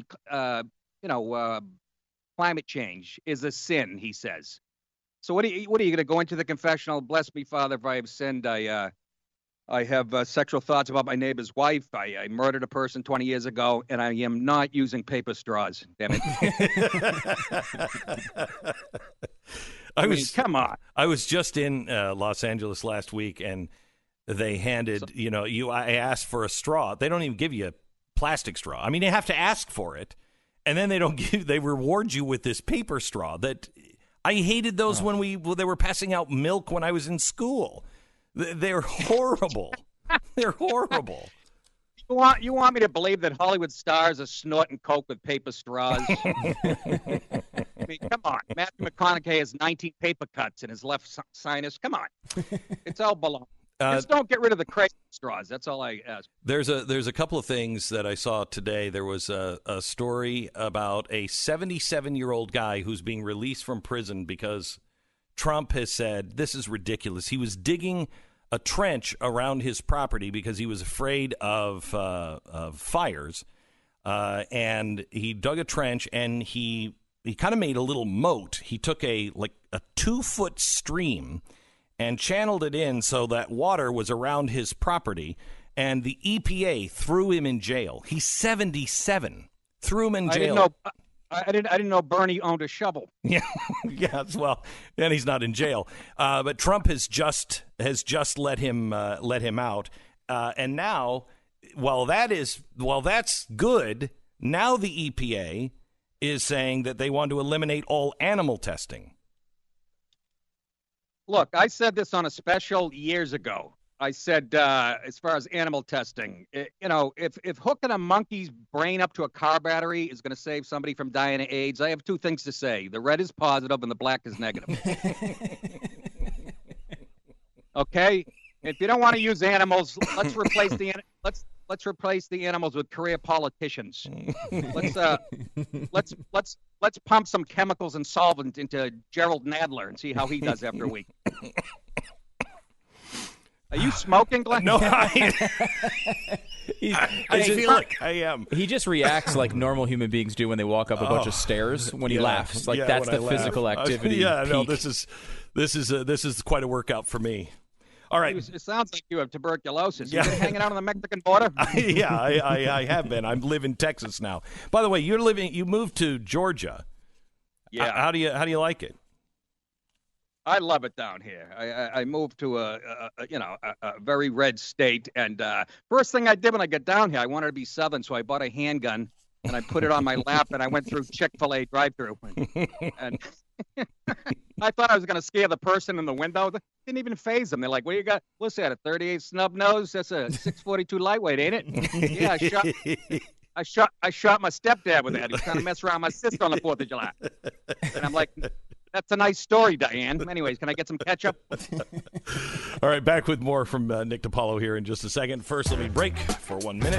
climate change is a sin," he says. So what are you going to go into the confessional? Bless me, Father, if I have sinned. I have sexual thoughts about my neighbor's wife. I murdered a person 20 years ago, and I am not using paper straws. Damn it! I mean, come on. I was just in Los Angeles last week, and they handed I asked for a straw. They don't even give you a plastic straw. I mean, you have to ask for it, and then they reward you with this paper straw. That I hated those when they were passing out milk when I was in school. They're horrible. They're horrible. You want me to believe that Hollywood stars are snorting coke with paper straws? I mean, come on. Matthew McConaughey has 19 paper cuts in his left sinus. Come on. It's all baloney. Just don't get rid of the crazy straws. That's all I ask. There's a couple of things that I saw today. There was a story about a 77-year-old guy who's being released from prison because Trump has said this is ridiculous. He was digging a trench around his property because he was afraid of fires, and he dug a trench and he kind of made a little moat. He took a 2-foot stream and channeled it in so that water was around his property, and the EPA threw him in jail. He's 77. Threw him in jail. I didn't know Bernie owned a shovel. Yeah, yes. Well, and he's not in jail. But Trump has just let him out. And now, while that's good, now the EPA is saying that they want to eliminate all animal testing. Look, I said this on a special years ago. I said, as far as animal testing, if hooking a monkey's brain up to a car battery is going to save somebody from dying of AIDS, I have two things to say. The red is positive and the black is negative. Okay? If you don't want to use animals, let's replace the animals with career politicians. Let's pump some chemicals and solvent into Gerald Nadler and see how he does after a week. Are you smoking, Glenn? No, I feel like I am. He just reacts like normal human beings do when they walk up a bunch of stairs when he laughs. Like that's the physical activity. No, this is quite a workout for me. All right. It sounds like you have tuberculosis. Yeah. You've been hanging out on the Mexican border? I have been. I live in Texas now. By the way, you moved to Georgia. Yeah. How do you like it? I love it down here. I moved to a very red state, and first thing I did when I got down here, I wanted to be Southern, so I bought a handgun and I put it on my lap, and I went through Chick-fil-A drive-through, and I thought I was going to scare the person in the window. It didn't even faze them. They're like, "What you got? What's that? A 38 snub nose? That's a 642 lightweight, ain't it?" Yeah, I shot my stepdad with that. He was trying to mess around with my sister on the 4th of July, and I'm like, that's a nice story, Diane. Anyways, can I get some ketchup? All right, back with more from Nick DiPaolo here in just a second. First, let me break for 1 minute.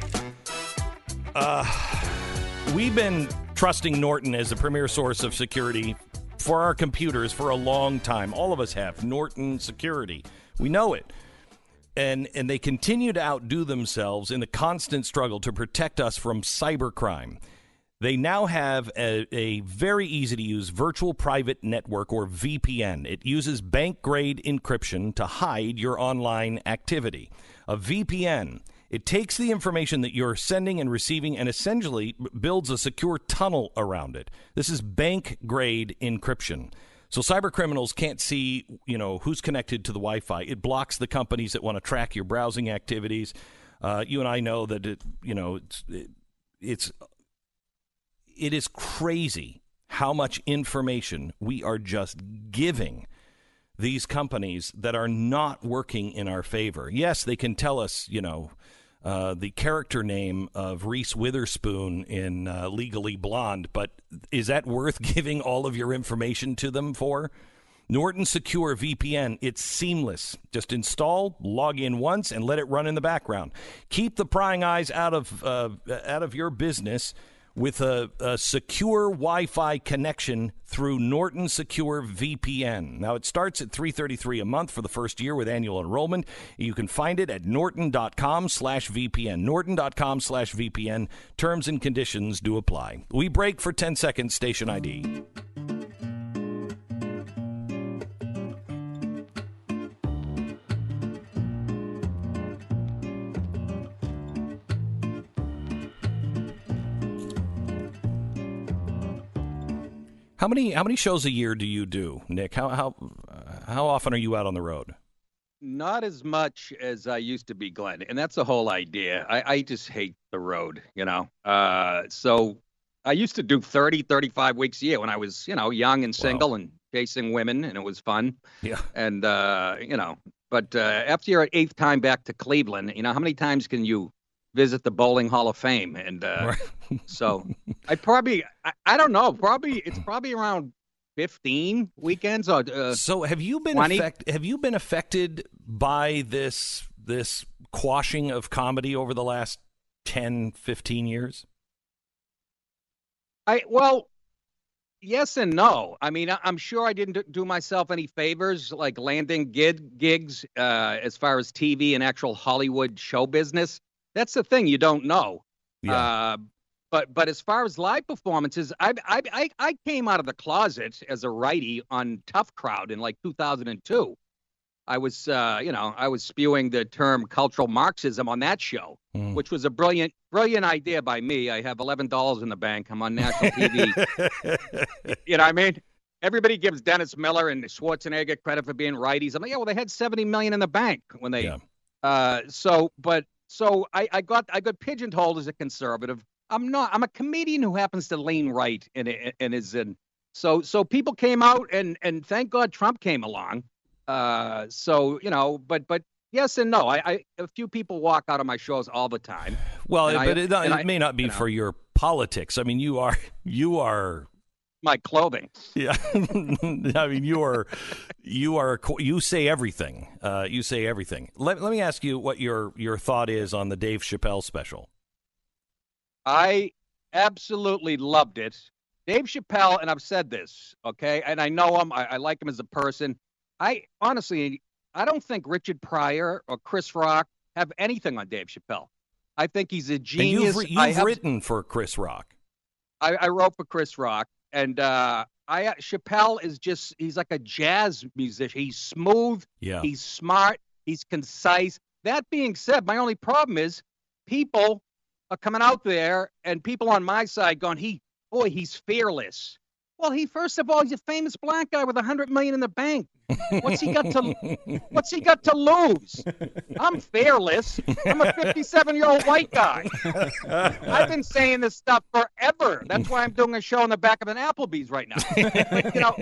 We've been trusting Norton as the premier source of security for our computers for a long time. All of us have Norton Security. We know it. And they continue to outdo themselves in the constant struggle to protect us from cybercrime. They now have a very easy-to-use virtual private network, or VPN. It uses bank-grade encryption to hide your online activity. A VPN, it takes the information that you're sending and receiving and essentially builds a secure tunnel around it. This is bank-grade encryption. So cybercriminals can't see, who's connected to the Wi-Fi. It blocks the companies that want to track your browsing activities. You and I know that it is crazy how much information we are just giving these companies that are not working in our favor. Yes, they can tell us, the character name of Reese Witherspoon in Legally Blonde, but is that worth giving all of your information to them for? Norton Secure VPN, it's seamless. Just install, log in once, and let it run in the background. Keep the prying eyes out of your business with a secure Wi-Fi connection through Norton Secure VPN. Now, it starts at $333 a month for the first year with annual enrollment. You can find it at norton.com/VPN. Norton.com/VPN. Terms and conditions do apply. We break for 10 seconds. Station ID. How many shows a year do you do, Nick? How often are you out on the road? Not as much as I used to be, Glenn. And that's the whole idea. I just hate the road, So I used to do 30, 35 weeks a year when I was, young and single and chasing women, and it was fun. Yeah. And, but after your 8th time back to Cleveland, how many times can you visit the Bowling Hall of Fame? And so I it's probably around 15 weekends. So have you been 20? Have you been affected by this quashing of comedy over the last 10, 15 years? Well, yes and no. I mean, I'm sure I didn't do myself any favors, like landing gigs as far as TV and actual Hollywood show business. That's the thing you don't know. Yeah. But as far as live performances, I came out of the closet as a righty on Tough Crowd in like 2002. I was I was spewing the term cultural Marxism on that show, which was a brilliant idea by me. I have $11 in the bank. I'm on national TV. You know what I mean? Everybody gives Dennis Miller and Schwarzenegger credit for being righties. I'm like, yeah, well, they had $70 million in the bank when they. Yeah. So I got pigeonholed as a conservative. I'm not. I'm a comedian who happens to lean right and is in. So people came out and thank God Trump came along. But yes and no. A few people walk out of my shows all the time. Well, it may not be for your politics. I mean, you are my clothing. Yeah. I mean, you say everything. You say everything. Let me ask you what your thought is on the Dave Chappelle special. I absolutely loved it. Dave Chappelle, and I've said this, okay, and I know him. I like him as a person. I don't think Richard Pryor or Chris Rock have anything on Dave Chappelle. I think he's a genius. And you've written for Chris Rock. I wrote for Chris Rock, and Chappelle he's like a jazz musician. He's smooth. Yeah. He's smart. He's concise. That being said, my only problem is people are coming out there and people on my side going, he's fearless. Well, first of all, he's a famous black guy with $100 million in the bank. What's he got to lose? I'm fearless. I'm a 57-year-old white guy. I've been saying this stuff forever. That's why I'm doing a show in the back of an Applebee's right now.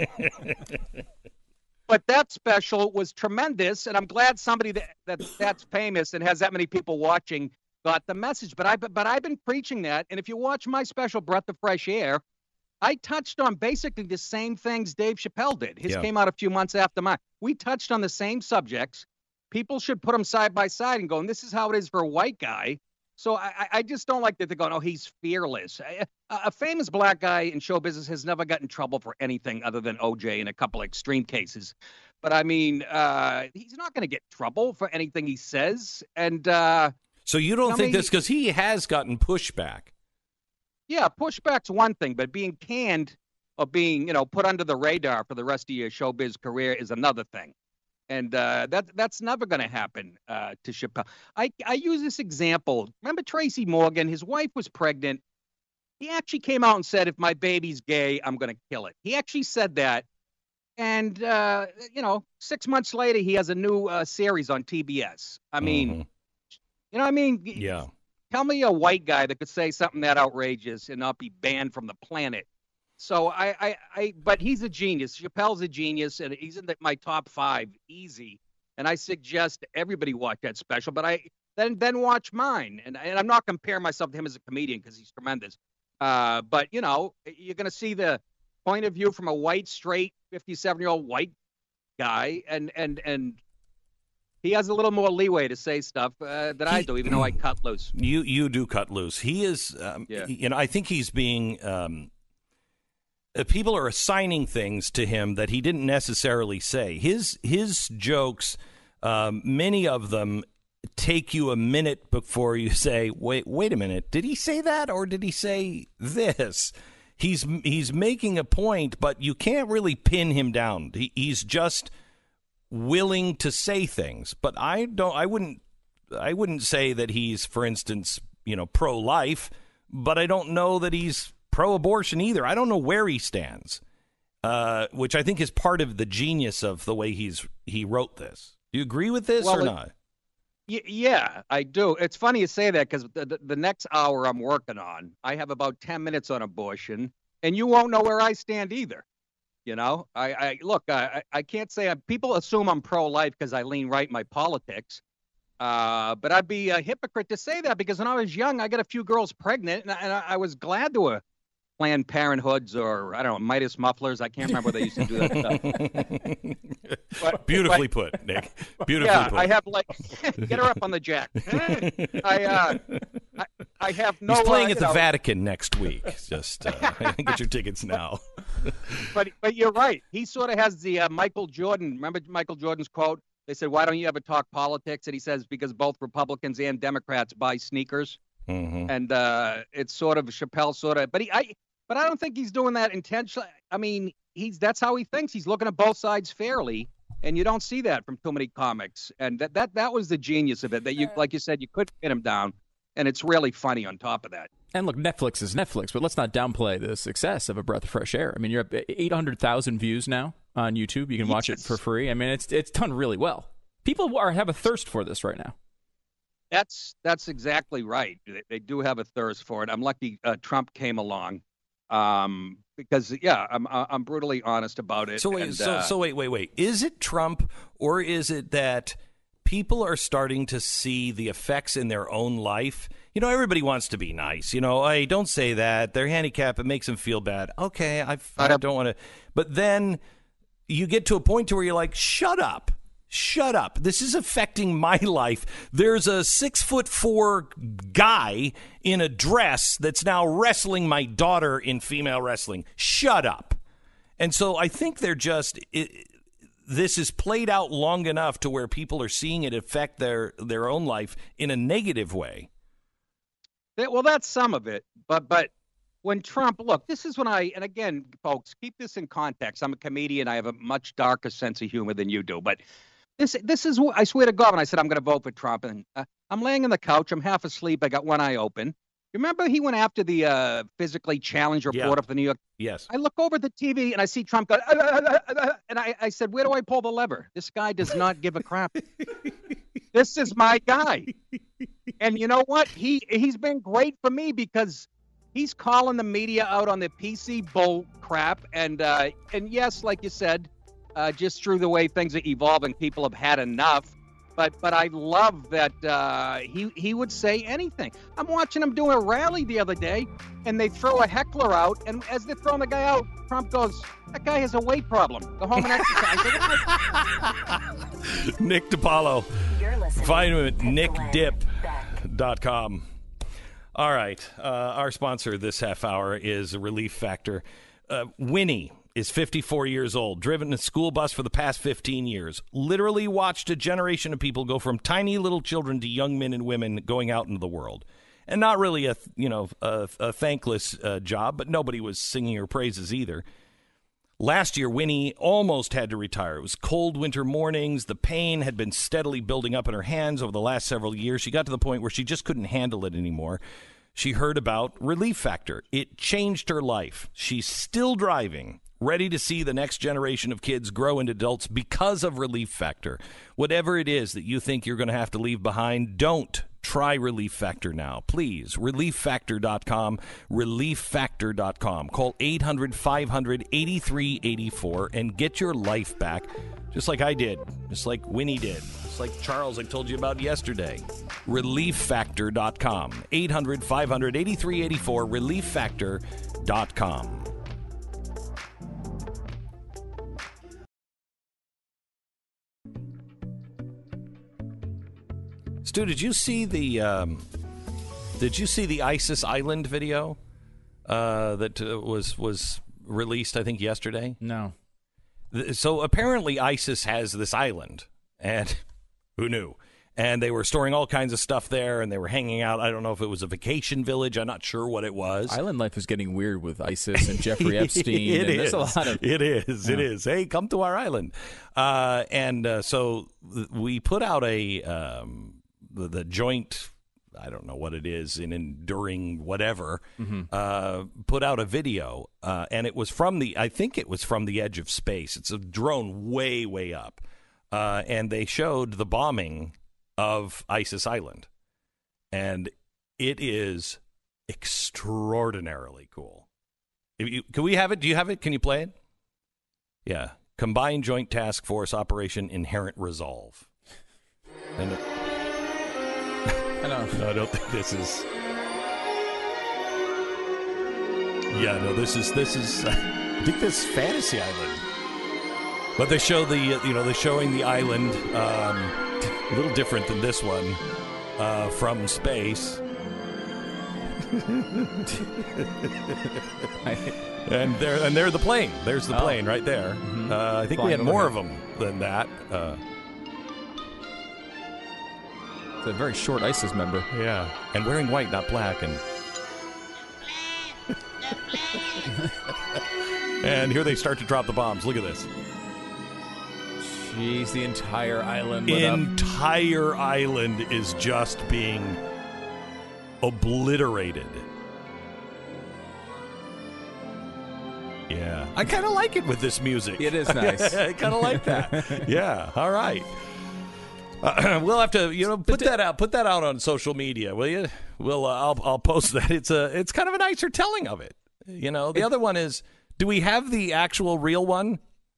But that special was tremendous, and I'm glad somebody that's famous and has that many people watching got the message. But I've been preaching that, and if you watch my special, Breath of Fresh Air, I touched on basically the same things Dave Chappelle did. His came out a few months after mine. We touched on the same subjects. People should put them side by side and go, and this is how it is for a white guy. So I just don't like that they're going, he's fearless. A famous black guy in show business has never gotten in trouble for anything other than OJ in a couple of extreme cases. But, I mean, he's not going to get in trouble for anything he says. And so you don't think this, because he has gotten pushback. Yeah, pushback's one thing, but being canned or being, put under the radar for the rest of your showbiz career is another thing. And that's never going to happen to Chappelle. I use this example. Remember Tracy Morgan? His wife was pregnant. He actually came out and said, if my baby's gay, I'm going to kill it. He actually said that. And, 6 months later, he has a new series on TBS. I mean, Yeah. Tell me a white guy that could say something that outrageous and not be banned from the planet. So but he's a genius. Chappelle's a genius, and he's in my top 5 easy. And I suggest everybody watch that special. But then watch mine. And I'm not comparing myself to him as a comedian because he's tremendous. But you're going to see the point of view from a white, straight, 57-year-old white guy, and he has a little more leeway to say stuff than I do, even though I cut loose. You do cut loose. He is, I think he's being. People are assigning things to him that he didn't necessarily say. His jokes, many of them take you a minute before you say, wait a minute, did he say that or did he say this? He's making a point, but you can't really pin him down. He's just willing to say things, but I wouldn't say that he's, for instance, pro-life, but I don't know that he's pro-abortion either. I don't know where he stands. which I think is part of the genius of the way he wrote this. Do you agree with this or not? Yeah, I do. It's funny you say that because the next hour I'm working on, I have about 10 minutes on abortion, and you won't know where I stand either. You know, I can't say people assume I'm pro-life because I lean right in my politics. But I'd be a hypocrite to say that because when I was young, I got a few girls pregnant, and I was glad to Planned Parenthoods or, I don't know, Midas mufflers. I can't remember what they used to do that stuff. Beautifully put, Nick. Beautifully put. I have get her up on the jack. I have no... He's playing at the Vatican next week. Just get your tickets now. But you're right. He sort of has the Michael Jordan. Remember Michael Jordan's quote? They said, why don't you ever talk politics? And he says, because both Republicans and Democrats buy sneakers. Mm-hmm. And it's sort of Chappelle sort of, but I don't think he's doing that intentionally. I mean, that's how he thinks. He's looking at both sides fairly, and you don't see that from too many comics. And that was the genius of it. That you, like you said, you couldn't pin him down, and it's really funny on top of that. And look, Netflix is Netflix, but let's not downplay the success of A Breath of Fresh Air. I mean, you're up 800,000 views now on YouTube. You can watch it for free. I mean, it's done really well. People have a thirst for this right now. That's exactly right. They do have a thirst for it. I'm lucky Trump came along, because I'm brutally honest about it. So wait. Is it Trump, or is it that people are starting to see the effects in their own life? You know, everybody wants to be nice. You know, hey, don't say that. They're handicapped. It makes them feel bad. Okay, I don't want to. But then you get to a point to where you're like, shut up. Shut up. This is affecting my life. There's a 6'4" guy in a dress that's now wrestling my daughter in female wrestling. Shut up. And so I think this is played out long enough to where people are seeing it affect their own life in a negative way. Well, that's some of it. But when Trump, look, this is when and again, folks, keep this in context. I'm a comedian. I have a much darker sense of humor than you do. But This is, I swear to God, when I said I'm going to vote for Trump, and I'm laying on the couch, I'm half asleep, I got one eye open. Remember he went after the physically challenged reporter for the New York? Yes. I look over at the TV and I see Trump go, and I said, where do I pull the lever? This guy does not give a crap. This is my guy. And you know what? He's been great for me because he's calling the media out on the PC bull crap. And yes, like you said, just through the way things are evolving, people have had enough. But I love that he would say anything. I'm watching him do a rally the other day, and they throw a heckler out, and as they're throwing the guy out, Trump goes, that guy has a weight problem. Go home and exercise. Nick DiPaolo. Find him at nickdip.com. All right. Our sponsor this half hour is Relief Factor. Winnie is 54 years old, driven a school bus for the past 15 years, literally watched a generation of people go from tiny little children to young men and women going out into the world. And not really a thankless job, but nobody was singing her praises either. Last year, Winnie almost had to retire. It was cold winter mornings. The pain had been steadily building up in her hands over the last several years. She got to the point where she just couldn't handle it anymore. She heard about Relief Factor. It changed her life. She's still driving, ready to see the next generation of kids grow into adults because of Relief Factor. Whatever it is that you think you're going to have to leave behind, don't. Try Relief Factor now. Please, relieffactor.com, relieffactor.com. Call 800-500-8384 and get your life back, just like I did, just like Winnie did, just like Charles I told you about yesterday. Relieffactor.com, 800-500-8384, relieffactor.com. Stu, did you see the ISIS Island video that was released, I think, yesterday? No. So apparently ISIS has this island, and who knew? And they were storing all kinds of stuff there, and they were hanging out. I don't know if it was a vacation village. I'm not sure what it was. Island life is getting weird with ISIS and Jeffrey Epstein. It is. Hey, come to our island. So we put out the joint I don't know what it is, an enduring whatever, put out a video, and it was I think it was from the edge of space. It's a drone way, way up, and they showed the bombing of ISIS Island, and it is extraordinarily cool. Can we have it? Do you have it? Can you play it? Yeah. Combined Joint Task Force Operation Inherent Resolve. And I don't think this is. Yeah, no, this is. I think this is Fantasy Island. But they show they're showing the island a little different than this one from space. And they're the plane. There's the plane right there. I think we had more of them than that. It's a very short ISIS member. Yeah, and wearing white, not black. And here they start to drop the bombs. Look at this. Jeez, the entire island. Entire island is just being obliterated. Yeah, I kind of like it with this music. It is nice. I kind of like that. Yeah. All right. We'll have to, put that out on social media, will you? I'll post that. It's kind of a nicer telling of it. The other one is, do we have the actual real one?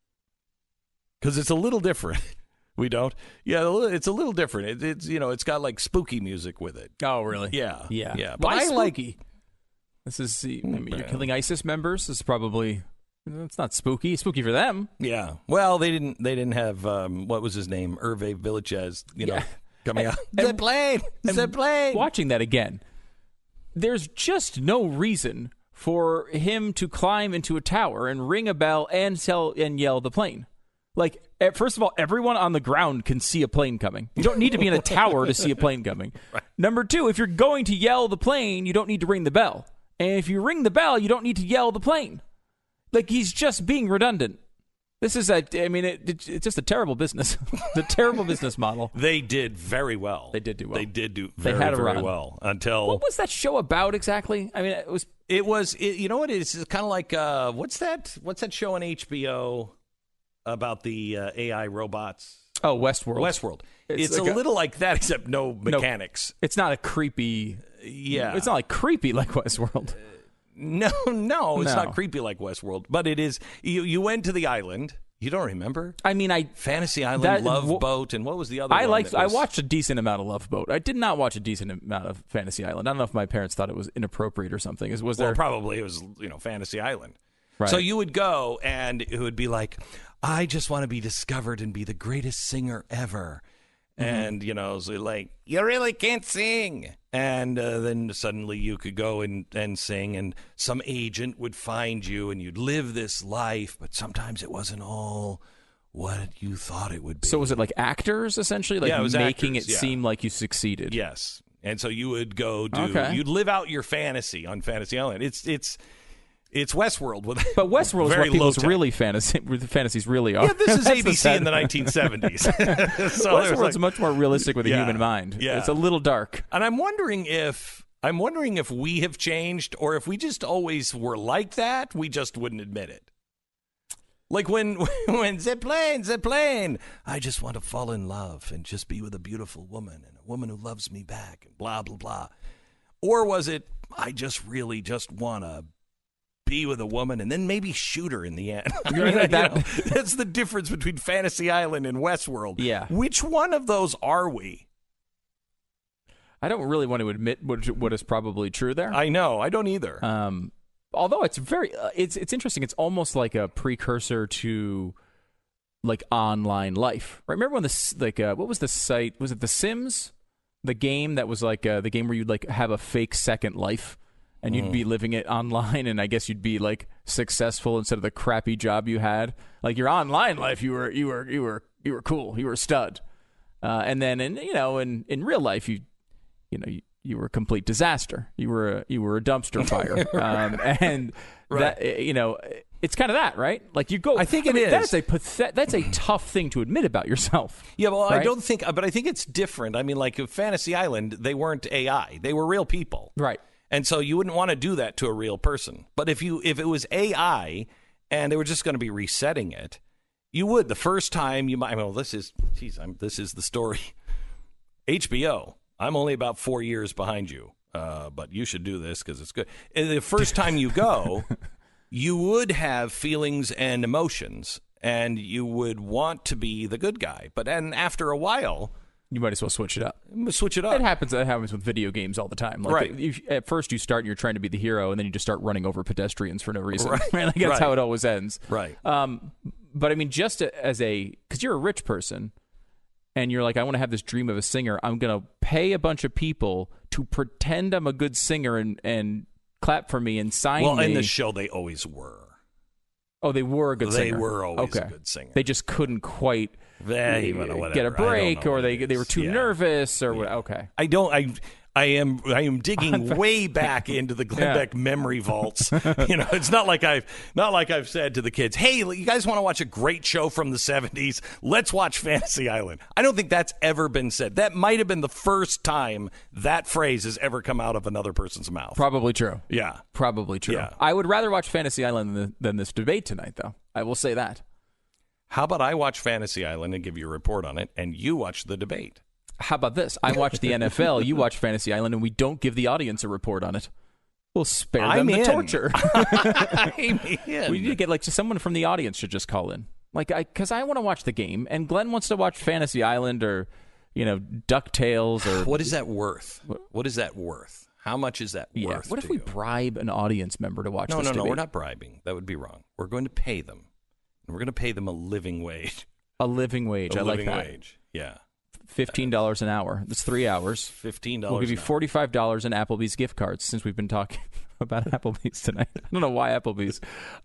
Because it's a little different. We don't. Yeah, it's a little different. It's got like spooky music with it. Oh, really? Yeah. Yeah. But why I spooky? This is you're killing ISIS members. This is probably. It's not spooky. It's spooky for them. Yeah. Well, they didn't have what was his name? Hervé Villachez, coming out. The plane. Watching that again, there's just no reason for him to climb into a tower and ring a bell and yell the plane. Like, first of all, everyone on the ground can see a plane coming. You don't need to be in a tower to see a plane coming. Right. Number two, if you're going to yell the plane, you don't need to ring the bell. And if you ring the bell, you don't need to yell the plane. Like, he's just being redundant. This is it's just a terrible business. The terrible business model. They did very well. They did do well. They did do very well until. What was that show about exactly? I mean, it was. You know what it is? It's kind of like what's that show on HBO about the AI robots? Oh, Westworld. Westworld. It's like a little like that, except no mechanics. It's not a creepy. Yeah. It's not like creepy like Westworld. No, it's not creepy like Westworld, but it is. You went to the island. You don't remember? I mean, Fantasy Island, Love Boat, and what was the other one? I watched a decent amount of Love Boat. I did not watch a decent amount of Fantasy Island. I don't know if my parents thought it was inappropriate or something. Was there? Well, probably it was, Fantasy Island. Right. So you would go, and it would be like, I just want to be discovered and be the greatest singer ever. And, so like, you really can't sing. And then suddenly you could go and sing, and some agent would find you, and you'd live this life, but sometimes it wasn't all what you thought it would be. So was it like actors, essentially? Like, it was making actors, it seem like you succeeded? Yes. And so you would go you'd live out your fantasy on Fantasy Island. It's Westworld, but Westworld is what people's really fantasies really are. Yeah, this is ABC in the 1970s. So Westworld's much more realistic with the human mind. Yeah. It's a little dark. And I'm wondering if we have changed, or if we just always were like that. We just wouldn't admit it. Like when the plane, I just want to fall in love and just be with a beautiful woman and a woman who loves me back and blah blah blah. Or was it I just really just want to be with a woman and then maybe shoot her in the end? That's the difference between Fantasy Island and Westworld. Yeah. Which one of those are we? I don't really want to admit what is probably true there. I know. I don't either. Although it's very, it's interesting. It's almost like a precursor to like online life. Right? Remember when what was the site? Was it The Sims? The game that was like the game where you'd like have a fake second life. And you'd be living it online, and I guess you'd be like successful instead of the crappy job you had. Like your online life, you were cool, you were a stud. And then in real life, you were a complete disaster. You were a dumpster fire. And right. that It's kind of that, right? Like you go. I think it is. That's a tough thing to admit about yourself. Yeah, well, right? but I think it's different. I mean, like Fantasy Island, they weren't AI; they were real people, Right. And so you wouldn't want to do that to a real person. But if it was AI and they were just going to be resetting it, you would. The first time you might. Well, this is the story. HBO. I'm only about 4 years behind you, but you should do this because it's good. And the first time you go, you would have feelings and emotions, and you would want to be the good guy. But then after a while, you might as well switch it up. It happens. That happens with video games all the time. Like right. At first, you start and you're trying to be the hero, and then you just start running over pedestrians for no reason. Right. Like that's how it always ends. Right. But I mean, just because you're a rich person, and you're like, I want to have this dream of a singer. I'm going to pay a bunch of people to pretend I'm a good singer and clap for me and sign me. Well, in the show, they always were. Oh, they were a good singer. They were always a good singer. They just couldn't quite whatever. get a break, or they were too nervous, or what. Okay. I am digging way back into the Glenn Beck memory vaults. It's not like I've said to the kids, "Hey, you guys want to watch a great show from the 70s? Let's watch Fantasy Island." I don't think that's ever been said. That might have been the first time that phrase has ever come out of another person's mouth. Probably true. Yeah. Probably true. Yeah. I would rather watch Fantasy Island than this debate tonight, though. I will say that. How about I watch Fantasy Island and give you a report on it, and you watch the debate? How about this? I watch the NFL, you watch Fantasy Island, and we don't give the audience a report on it. We'll spare them the torture. I'm in. We need to get someone from the audience should just call in, because I want to watch the game, and Glenn wants to watch Fantasy Island or DuckTales or. What is that worth? What is that worth? How much is that worth? What if we bribe an audience member to watch? No, this debate? we're not bribing. That would be wrong. We're going to pay them, and we're going to pay them a living wage. A living wage. I like that. Living wage. Yeah. $15 an hour. That's 3 hours. $15. We'll give you $45 in Applebee's gift cards since we've been talking about Applebee's tonight. I don't know why Applebee's.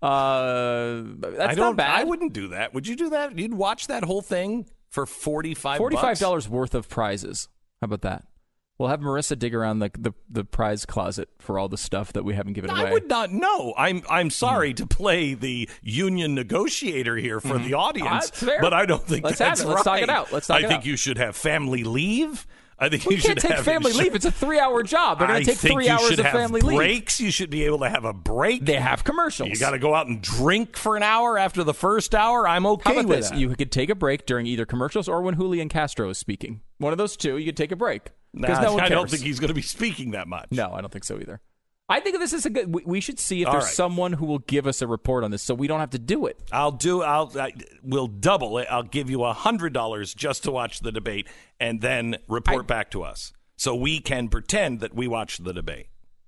That's not bad. I wouldn't do that. Would you do that? You'd watch that whole thing for $45? $45 worth of prizes. How about that? We'll have Marissa dig around the prize closet for all the stuff that we haven't given away. I would not know. I'm sorry to play the union negotiator here for the audience, that's fair. But I don't think that's have it. right. Let's talk it out. I think you should have family leave. I think we you can't should take have family leave. It's a 3-hour job. They're going to take 3 hours of family leave. Breaks. You should be able to have a break. They have commercials. You got to go out and drink for an hour after the first hour. I'm okay How about with this? that. You could take a break during either commercials or when Julian Castro is speaking. One of those two, you could take a break. Because no one cares. I don't think he's going to be speaking that much. No, I don't think so either. I think this is a good. We should see if there's someone who will give us a report on this, so we don't have to do it. We'll double it. I'll give you $100 just to watch the debate, and then report back to us, so we can pretend that we watched the debate.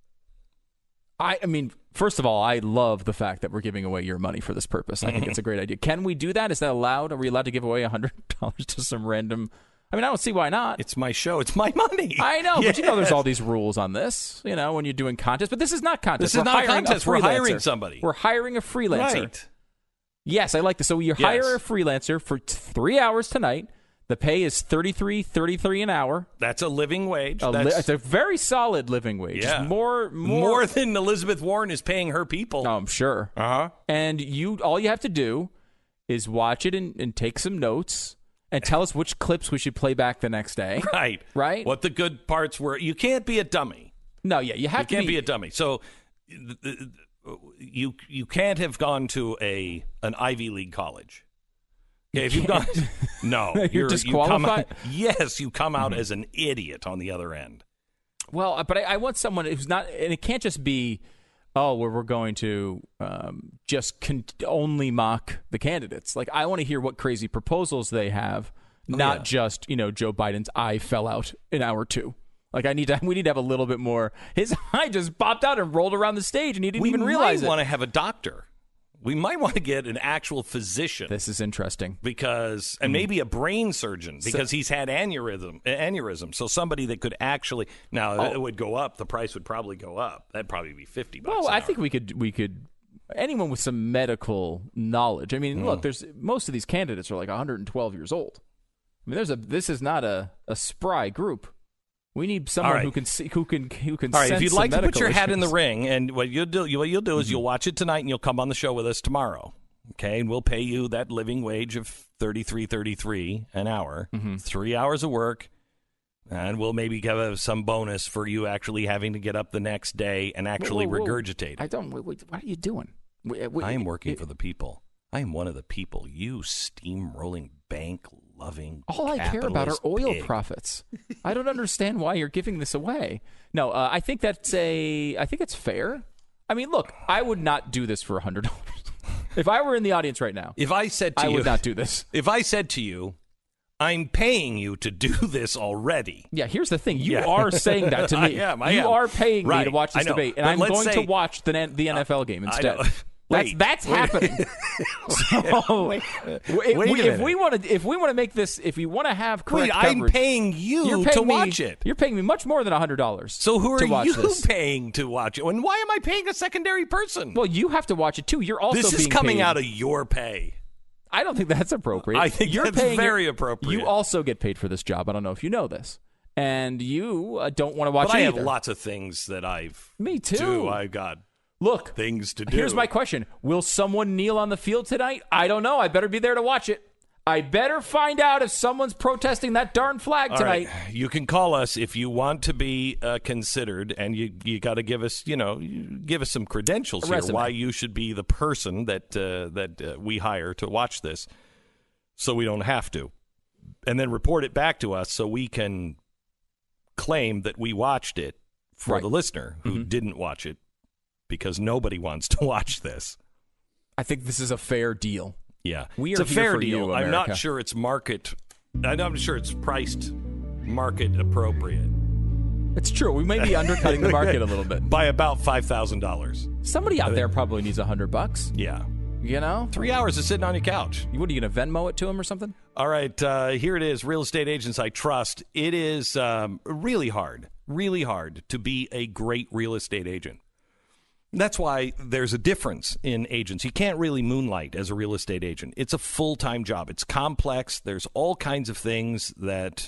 I mean, first of all, I love the fact that we're giving away your money for this purpose. I think it's a great idea. Can we do that? Is that allowed? Are we allowed to give away $100 to some random? I mean, I don't see why not. It's my show. It's my money. I know, but there's all these rules on this, when you're doing contests. But this is not contest. This is not a contest. We're hiring somebody. We're hiring a freelancer. Right. Yes, I like this. So you hire a freelancer for 3 hours tonight. The pay is $33 an hour. That's a living wage. It's a very solid living wage. Yeah. It's more than Elizabeth Warren is paying her people. Oh, I'm sure. Uh-huh. And all you have to do is watch it and take some notes. And tell us which clips we should play back the next day. Right? What the good parts were. You can't be a dummy. No, you have to You can't be a dummy. So you can't have gone to an Ivy League college. Okay, if you've gone, no, you're disqualified. You come out as an idiot on the other end. Well, but I want someone who's not, and it can't just be, we're going to just only mock the candidates. Like, I want to hear what crazy proposals they have, not just, Joe Biden's eye fell out in hour 2. Like, we need to have a little bit more. His eye just popped out and rolled around the stage, and he didn't even realize it. We might want to have a doctor. We might want to get an actual physician. This is interesting. And maybe a brain surgeon, because he's had aneurysm. So somebody that could actually, it would go up. The price would probably go up. That'd probably be $50. Well, I think we could, anyone with some medical knowledge. I mean, look, most of these candidates are like 112 years old. I mean, this is not a spry group. We need someone right. who can see, who can All right, if sense you'd some like to put medical your hat in the issues. ring, and what you'll do is you'll watch it tonight, and you'll come on the show with us tomorrow. Okay, and we'll pay you that living wage of $33.33 an hour, 3 hours of work, and we'll maybe give some bonus for you actually having to get up the next day and actually regurgitate. I don't. What are you doing? I am working for the people. I am one of the people. You steamrolling, bank-loving, all I care about are oil pig. profits. I don't understand why you're giving this away. No, I think I think it's fair. I mean, look, I would not do this for $100. If I were in the audience right now, If I said to I you, would not do this. If I said to you, I'm paying you to do this already. Yeah, here's the thing. You are saying that to me. I you am. are paying me Right, to watch I this know. debate, and But I'm let's going say- to watch the NFL game instead. I know. Wait, that's wait. happening. So, if we want to make this, if you want to have correct Wait, I'm coverage, paying you you're to paying me- watch it. You're paying me much more than $100. So who to are watch you this. paying to watch it? And why am I paying a secondary person? Well, you have to watch it too. You're also this is being coming paid. out of your pay. I don't think that's appropriate. I think you're that's paying very appropriate. You also get paid for this job. I don't know if you know this, and you don't want to watch But it I either. have lots of things that Me too. do. I got Look, things to do. here's my question: will someone kneel on the field tonight? I don't know. I better be there to watch it. I better find out if someone's protesting that darn flag All tonight. right. You can call us if you want to be considered, and you got to give us, give us some credentials here resume. why you should be the person that we hire to watch this, so we don't have to, and then report it back to us so we can claim that we watched it for Right. the listener who didn't watch it, because nobody wants to watch this. I think this is a fair deal. Yeah, We it's are a here fair for deal. you, I'm America. not sure it's market. I'm not sure it's priced market appropriate It's true. We may be undercutting the market a little bit. by about $5,000. Somebody out there probably needs $100. Yeah, You know, 3 hours of sitting on your couch. what are you going to Venmo it to him or something? All right, here it is. Real estate agents I trust. It is really hard to be a great real estate agent. That's why there's a difference in agents. You can't really moonlight as a real estate agent. It's a full-time job. It's complex. There's all kinds of things that,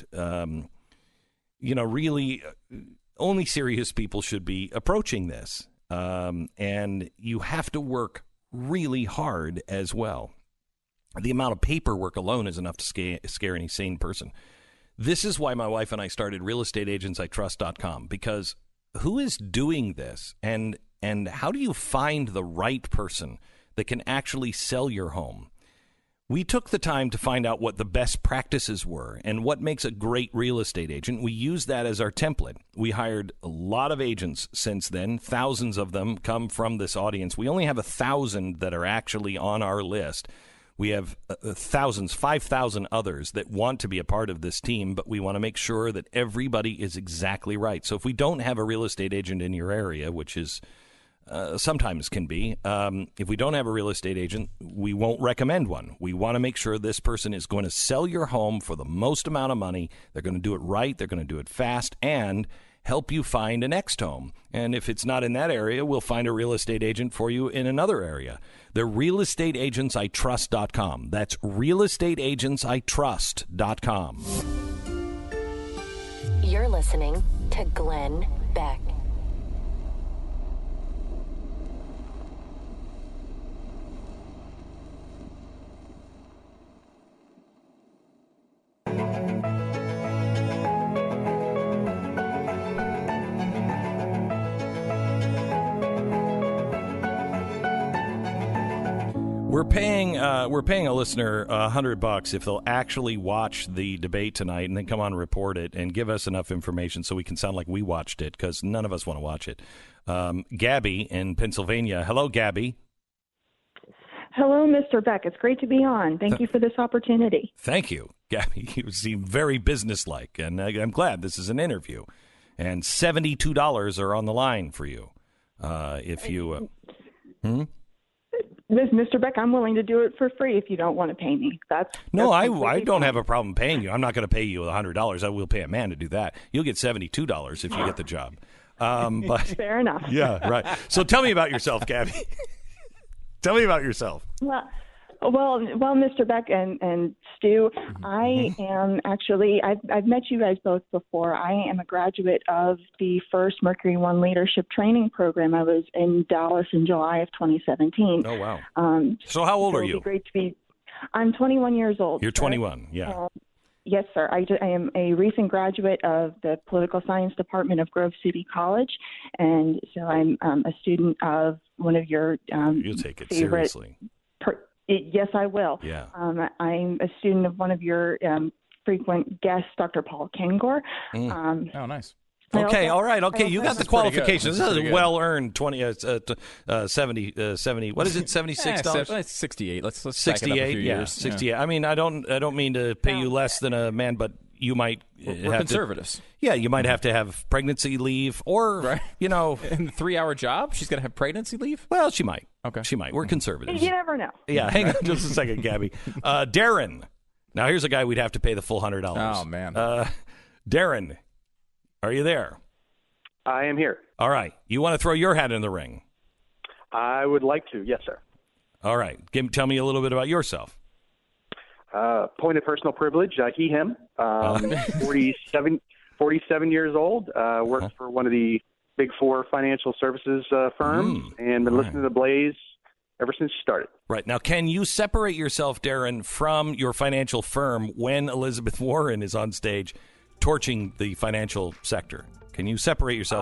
really only serious people should be approaching this. And you have to work really hard as well. The amount of paperwork alone is enough to scare any sane person. This is why my wife and I started realestateagentsitrust.com, because who is doing this, and how do you find the right person that can actually sell your home? We took the time to find out what the best practices were and what makes a great real estate agent. We used that as our template. We hired a lot of agents since then. Thousands of them come from this audience. We only have 1,000 that are actually on our list. We have thousands, 5,000 others that want to be a part of this team, but we want to make sure that everybody is exactly right. So if we don't have a real estate agent in your area, which is sometimes can be, if we don't have a real estate agent, we won't recommend one. We want to make sure this person is going to sell your home for the most amount of money. They're going to do it right. They're going to do it fast and help you find a next home. And if it's not in that area, we'll find a real estate agent for you in another area. They're realestateagentsitrust.com. That's realestateagentsitrust.com. You're listening to Glenn Beck. We're paying a listener $100 if they'll actually watch the debate tonight and then come on and report it and give us enough information so we can sound like we watched it, because none of us want to watch it. Gabby in Pennsylvania. Hello, Gabby. Hello, Mr. Beck. It's great to be on. Thank you for this opportunity. Thank you, Gabby. You seem very businesslike, and I'm glad this is an interview. And $72 are on the line for you. If you... Mr. Beck, I'm willing to do it for free if you don't want to pay me. I don't have a problem paying you. I'm not going to pay you $100. I will pay a man to do that. You'll get $72 if you get the job. But Fair enough. yeah, right. So tell me about yourself, Gabby. Tell me about yourself. Well, Well, Mr. Beck and Stu, I am actually, I've met you guys both before. I am a graduate of the first Mercury One Leadership Training Program. I was in Dallas in July of 2017. Oh, wow. So how old are you? It'd be great to be. I'm 21 years old. You're 21, yeah. Yes, sir. I am a recent graduate of the Political Science Department of Grove City College, and so I'm a student of one of your You'll take it favorite seriously. Yes, I will. Yeah. I'm a student of one of your frequent guests, Dr. Paul Kengor. Oh, nice. Okay, all right. Okay, you got the qualifications. This is good. well-earned 70, what is it, $76? It's 68. Let's stack it up a 68, few yeah, years. 68. I mean, I don't mean to pay you less than a man, but you might We're conservatives. You might have to have pregnancy leave or, Right. you know. In a 3-hour job, she's going to have pregnancy leave? Well, she might. Okay. She might. We're conservatives. You never know. Yeah, hang on just a second, Gabby. Darren. Now, here's a guy we'd have to pay the full $100. Oh, man. Darren, are you there? I am here. All right. You want to throw your hat in the ring? I would like to. Yes, sir. All right. Tell me a little bit about yourself. Point of personal privilege, he, him. 47 years old, works for one of the big four financial services firms, and been listening to The Blaze ever since you started. Right. Now, can you separate yourself, Darren, from your financial firm when Elizabeth Warren is on stage torching the financial sector? Can you separate yourself?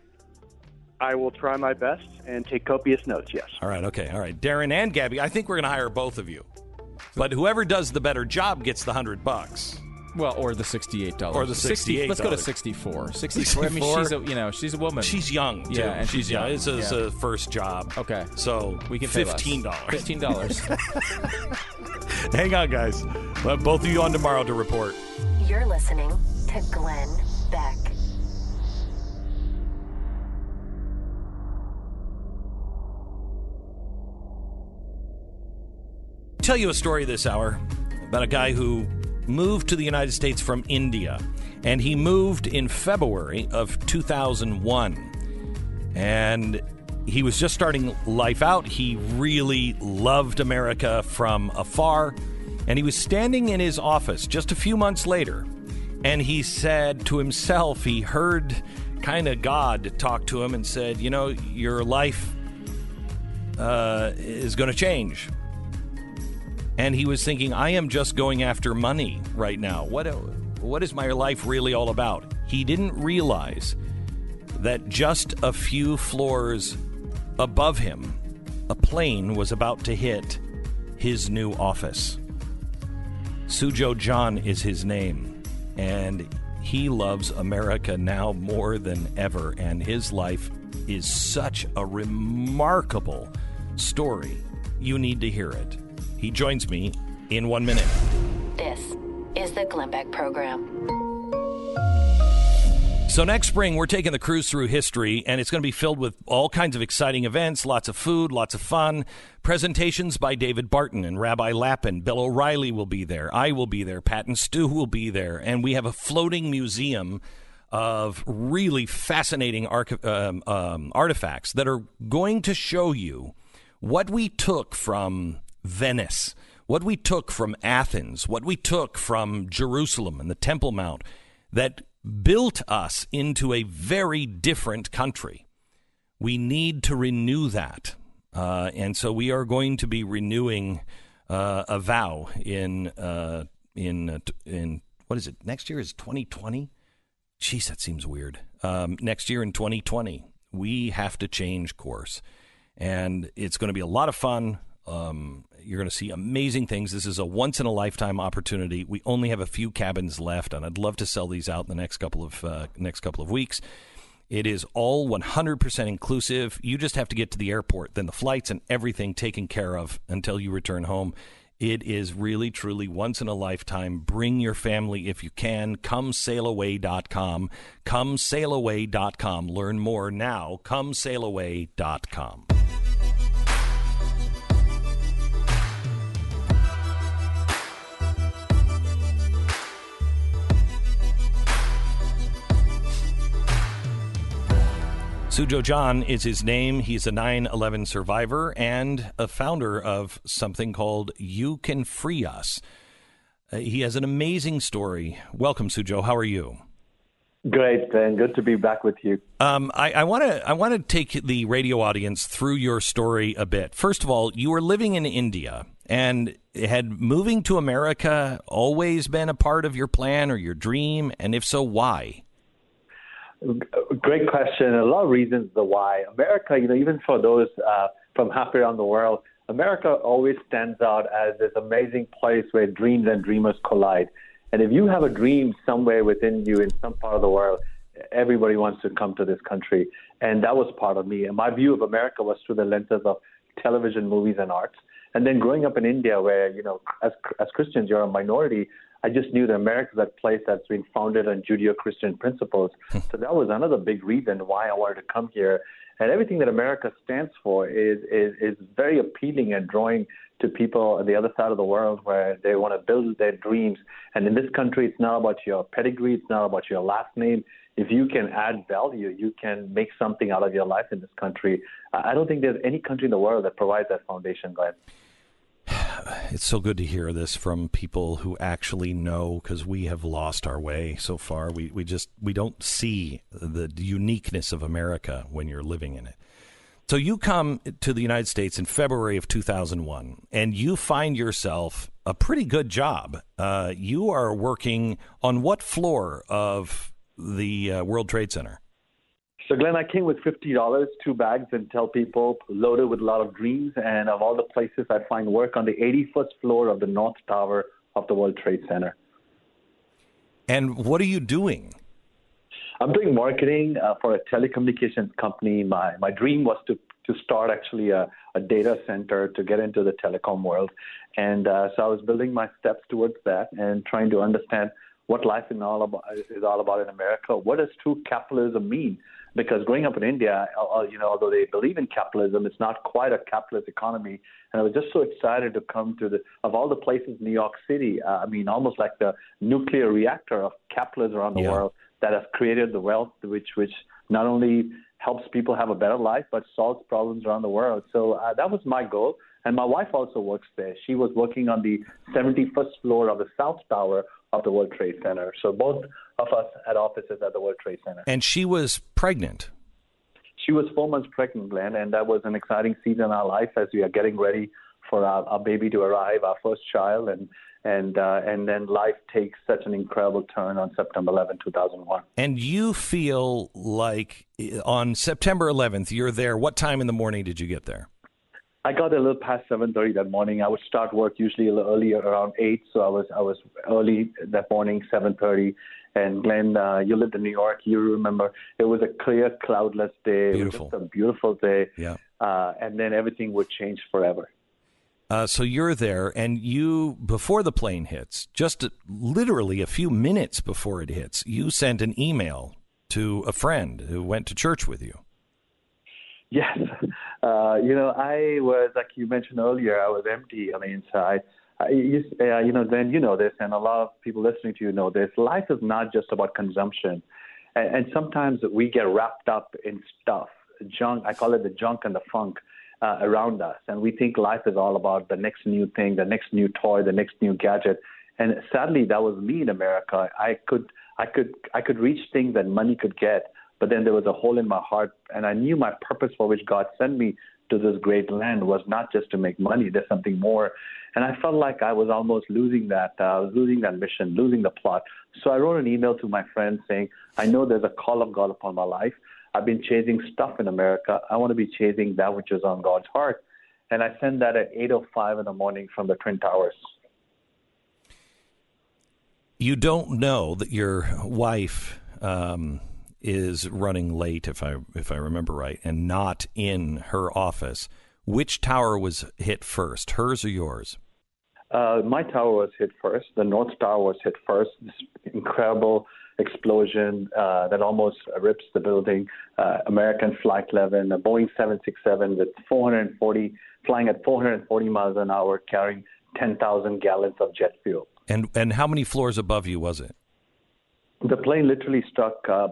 I will try my best and take copious notes, yes. All right, okay. All right. Darren and Gabby, I think we're going to hire both of you. But whoever does the better job gets the $100. Well, or the $68. Or the $68. Let's go to 64. 64. I mean, she's a woman. She's young, too. Yeah, and she's young. This is a first job. Okay. So we can pay $15. $15. Hang on, guys. We'll have both of you on tomorrow to report. You're listening to Glenn Beck. Tell you a story this hour about a guy who moved to the United States from India, and he moved in February of 2001, and he was just starting life out. He really loved America from afar, and he was standing in his office just a few months later, and he said to himself, he heard kind of God talk to him and said, you know, your life is going to change. And he was thinking, I am just going after money right now. What is my life really all about? He didn't realize that just a few floors above him, a plane was about to hit his new office. Sujo John is his name, and he loves America now more than ever, and his life is such a remarkable story. You need to hear it. He joins me in 1 minute. This is the Glenn Beck Program. So next spring, we're taking the cruise through history, and it's going to be filled with all kinds of exciting events, lots of food, lots of fun, presentations by David Barton and Rabbi Lappin. Bill O'Reilly will be there. I will be there. Pat and Stu will be there. And we have a floating museum of really fascinating artifacts that are going to show you what we took from Venice, what we took from Athens, what we took from Jerusalem and the Temple Mount that built us into a very different country. We need to renew that. And so we are going to be renewing a vow in what is it? Next year is 2020? Jeez, that seems weird. Next year in 2020, we have to change course. And it's going to be a lot of fun. You're going to see amazing things. This is a once-in-a-lifetime opportunity. We only have a few cabins left, and I'd love to sell these out in the next couple of weeks. It is all 100% inclusive. You just have to get to the airport, then the flights and everything taken care of until you return home. It is really, truly once in a lifetime. Bring your family if you can. ComeSailAway.com. ComeSailAway.com. Learn more now. ComeSailAway.com. Sujal John is his name. He's a 9/11 survivor and a founder of something called You Can Free Us. He has an amazing story. Welcome, Sujal. How are you? Great, and good to be back with you. I want to take the radio audience through your story a bit. First of all, you were living in India, and had moving to America always been a part of your plan or your dream? And if so, why? Great question. A lot of reasons the why. America, even for those from halfway around the world, America always stands out as this amazing place where dreams and dreamers collide. And if you have a dream somewhere within you in some part of the world, everybody wants to come to this country. And that was part of me. And my view of America was through the lenses of television, movies, and arts. And then growing up in India, where, as Christians, you're a minority, I just knew that America is that place that's been founded on Judeo-Christian principles. So that was another big reason why I wanted to come here. And everything that America stands for is very appealing and drawing to people on the other side of the world where they want to build their dreams. And in this country, it's not about your pedigree. It's not about your last name. If you can add value, you can make something out of your life in this country. I don't think there's any country in the world that provides that foundation, Glenn. It's so good to hear this from people who actually know, because we have lost our way so far. We don't see the uniqueness of America when you're living in it. So you come to the United States in February of 2001, and you find yourself a pretty good job. You are working on what floor of the World Trade Center? So, Glenn, I came with $50, 2 bags, and tell people loaded with a lot of dreams. And of all the places, I'd find work on the 81st floor of the North Tower of the World Trade Center. And what are you doing? I'm doing marketing for a telecommunications company. My dream was to start actually a data center to get into the telecom world. And so I was building my steps towards that and trying to understand what life is all about in America. What does true capitalism mean? Because growing up in India, although they believe in capitalism, it's not quite a capitalist economy. And I was just so excited to come to of all the places, New York City, almost like the nuclear reactor of capitalism around the world that has created the wealth, which not only helps people have a better life, but solves problems around the world. So that was my goal. And my wife also works there. She was working on the 71st floor of the South Tower of the World Trade Center. So both of us had offices at the World Trade Center. And she was pregnant. She was 4 months pregnant, Glenn, and that was an exciting season in our life as we are getting ready for our baby to arrive, our first child, and then life takes such an incredible turn on September 11, 2001. And you feel like on September 11th, you're there. What time in the morning did you get there? I got a little past 7:30 that morning. I would start work usually a little earlier, around 8. So I was early that morning, 7:30. And Glenn, you lived in New York. You remember it was a clear, cloudless day. Beautiful. It was just a beautiful day. Yeah. And then everything would change forever. So you're there, and you, before the plane hits, just literally a few minutes before it hits, you sent an email to a friend who went to church with you. Yes. I was, like you mentioned earlier, I was empty on the inside. Then you know this, and a lot of people listening to you know this. Life is not just about consumption. And sometimes we get wrapped up in stuff, junk. I call it the junk and the funk around us. And we think life is all about the next new thing, the next new toy, the next new gadget. And sadly, that was me in America. I could reach things that money could get, but then there was a hole in my heart, and I knew my purpose for which God sent me to this great land was not just to make money. There's something more. And I felt like I was almost losing that. I was losing that mission, losing the plot. So I wrote an email to my friend saying, I know there's a call of God upon my life. I've been chasing stuff in America. I want to be chasing that which is on God's heart. And I sent that at 8:05 in the morning from the Twin Towers. You don't know that your wife is running late, if I remember right, and not in her office. Which tower was hit first, hers or yours? My tower was hit first. The North Tower was hit first. This incredible explosion that almost rips the building. American Flight 11, a Boeing 767 with flying at 440 miles an hour, carrying 10,000 gallons of jet fuel. And how many floors above you was it? The plane literally struck about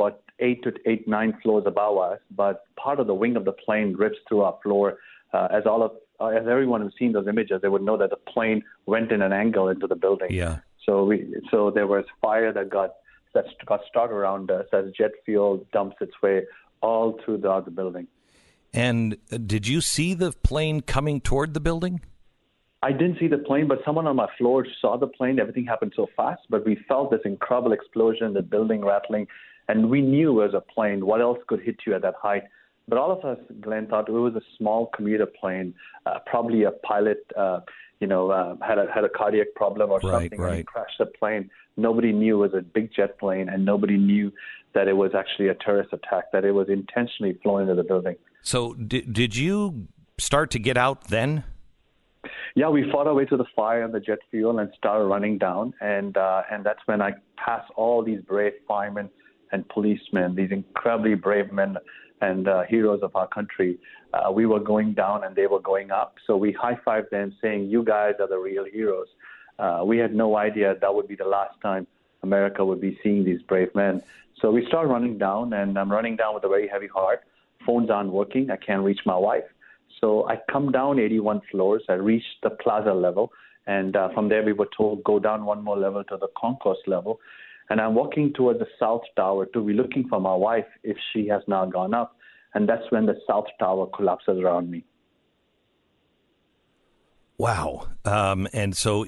9 floors above us, but part of the wing of the plane rips through our floor. As everyone who's seen those images, they would know that the plane went in an angle into the building. Yeah. So there was fire that got started around us as jet fuel dumps its way all throughout the building. And did you see the plane coming toward the building? I didn't see the plane, but someone on my floor saw the plane. Everything happened so fast, but we felt this incredible explosion, the building rattling, and we knew it was a plane. What else could hit you at that height? But all of us, Glenn, thought it was a small commuter plane, probably a pilot, had a cardiac problem or something, and he crashed the plane. Nobody knew it was a big jet plane, and nobody knew that it was actually a terrorist attack, that it was intentionally flown into the building. So did you start to get out then? Yeah, we fought our way through the fire and the jet fuel and started running down, and that's when I passed all these brave firemen and policemen, these incredibly brave men and heroes of our country. We were going down and they were going up, so we high-fived them saying, "You guys are the real heroes." We had no idea that would be the last time America would be seeing these brave men. So we started running down, and I'm running down with a very heavy heart. Phones aren't working. I can't reach my wife. So I come down 81 floors. I reached the plaza level, and from there we were told, go down one more level to the concourse level. And I'm walking toward the South Tower to be looking for my wife if she has now gone up. And that's when the South Tower collapses around me. Wow. And so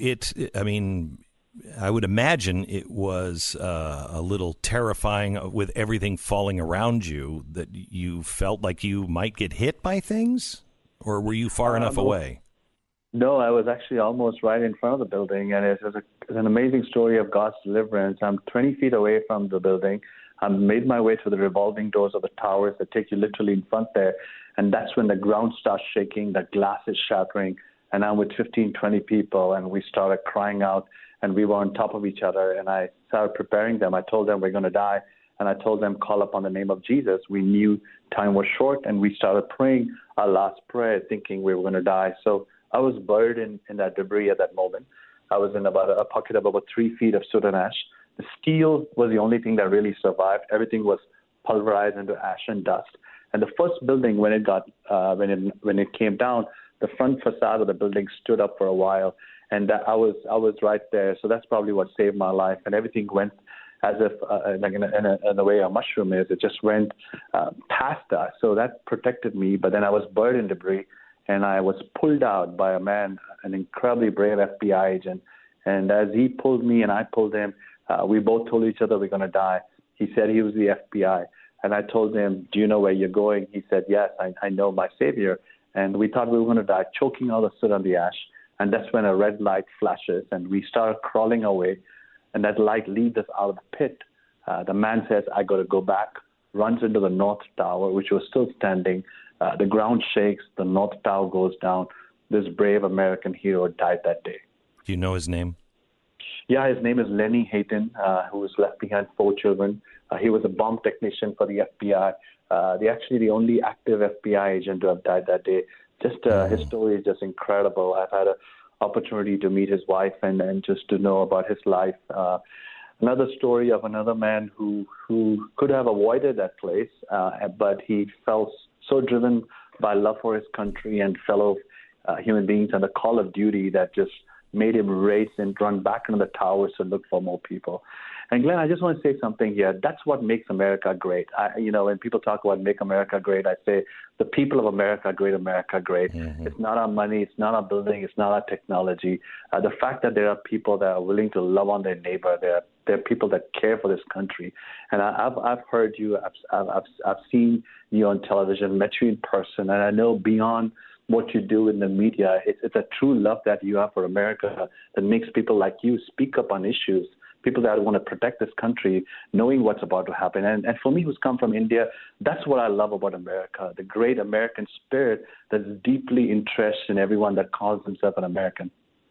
I would imagine it was a little terrifying with everything falling around you, that you felt like you might get hit by things? Or were you far enough away? No, I was actually almost right in front of the building, and it's an amazing story of God's deliverance. I'm 20 feet away from the building. I made my way to the revolving doors of the towers that take you literally in front there, and that's when the ground starts shaking, the glass is shattering, and I'm with 15, 20 people, and we started crying out, and we were on top of each other, and I started preparing them. I told them we're going to die, and I told them call upon the name of Jesus. We knew time was short, and we started praying our last prayer thinking we were going to die. So I was buried in that debris at that moment. I was in about a pocket of about 3 feet of soot and ash. The steel was the only thing that really survived. Everything was pulverized into ash and dust. And the first building, when it came down, the front facade of the building stood up for a while, and I was right there. So that's probably what saved my life. And everything went as if, like in the way a mushroom is, it just went past us. So that protected me. But then I was buried in debris, and I was pulled out by a man, an incredibly brave FBI agent. And as he pulled me and I pulled him, we both told each other we're going to die. He said he was the FBI. And I told him, do you know where you're going? He said, yes, I know my Savior. And we thought we were going to die, choking all the soot on the ash. And that's when a red light flashes, and we started crawling away. And that light leads us out of the pit. The man says, I got to go back, runs into the North Tower, which was still standing. The ground shakes. The North Tower goes down. This brave American hero died that day. Do you know his name? Yeah, his name is Lenny Hayton, who was left behind 4 children. He was a bomb technician for the FBI. The only active FBI agent to have died that day. His story is just incredible. I've had an opportunity to meet his wife and just to know about his life. Another story of another man who could have avoided that place, but he felt so driven by love for his country and fellow human beings and the call of duty that just made him race and run back into the towers to look for more people. And Glenn, I just want to say something here. That's what makes America great. When people talk about make America great, I say the people of America great America great. Mm-hmm. It's not our money, it's not our building, it's not our technology. The fact that there are people that are willing to love on their neighbor, there are people that care for this country. And I've heard you, I've seen you on television, met you in person, and I know beyond what you do in the media, it's a true love that you have for America that makes people like you speak up on issues, people that want to protect this country, knowing what's about to happen. And for me, who's come from India, that's what I love about America, the great American spirit that's deeply interested in everyone that calls himself an American.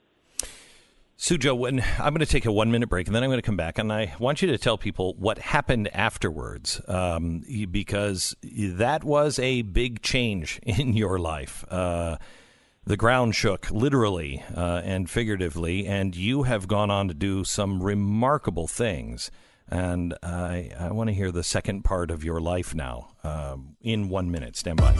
Sujo, I'm going to take a 1-minute break, and then I'm going to come back, and I want you to tell people what happened afterwards, because that was a big change in your life. The ground shook, literally and figuratively, and you have gone on to do some remarkable things. And I want to hear the second part of your life now in 1 minute. Stand by.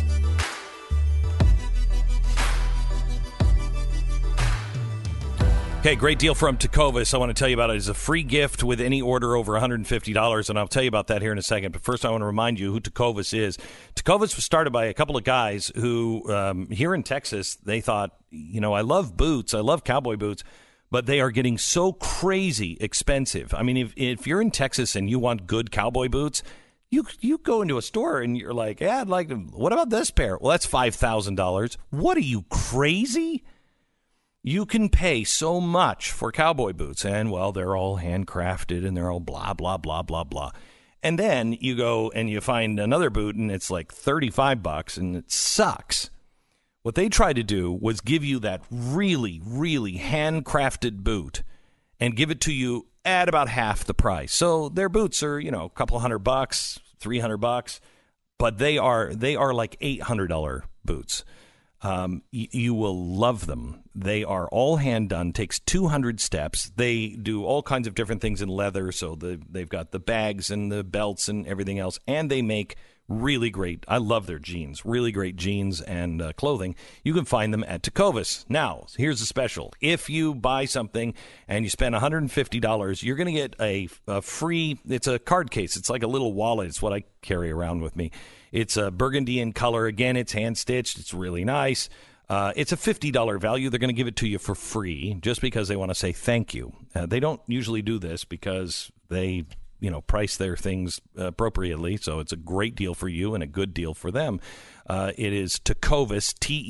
Okay, great deal from Tecovas. I want to tell you about it. It's a free gift with any order over $150, and I'll tell you about that here in a second. But first, I want to remind you who Tecovas is. Tecovas was started by a couple of guys who, here in Texas, they thought, I love boots. I love cowboy boots, but they are getting so crazy expensive. I mean, if you're in Texas and you want good cowboy boots, you go into a store and you're like, yeah, I'd like them. What about this pair? Well, that's $5,000. What are you, crazy? You can pay so much for cowboy boots, and, well, they're all handcrafted, and they're all blah, blah, blah, blah, blah. And then you go and you find another boot, and it's like $35, and it sucks. What they tried to do was give you that really, really handcrafted boot and give it to you at about half the price. So their boots are, a couple $100, $300, but they are like $800 boots. You will love them. They are all hand done, takes 200 steps. They do all kinds of different things in leather. So they've got the bags and the belts and everything else. And they make really great, I love their jeans, really great jeans and clothing. You can find them at Tecovas. Now, here's the special. If you buy something and you spend $150, you're going to get a free, it's a card case. It's like a little wallet. It's what I carry around with me. It's a burgundy in color. Again, it's hand-stitched. It's really nice. It's a $50 value. They're going to give it to you for free just because they want to say thank you. They don't usually do this because they, price their things appropriately. So it's a great deal for you and a good deal for them. It is Tecovas,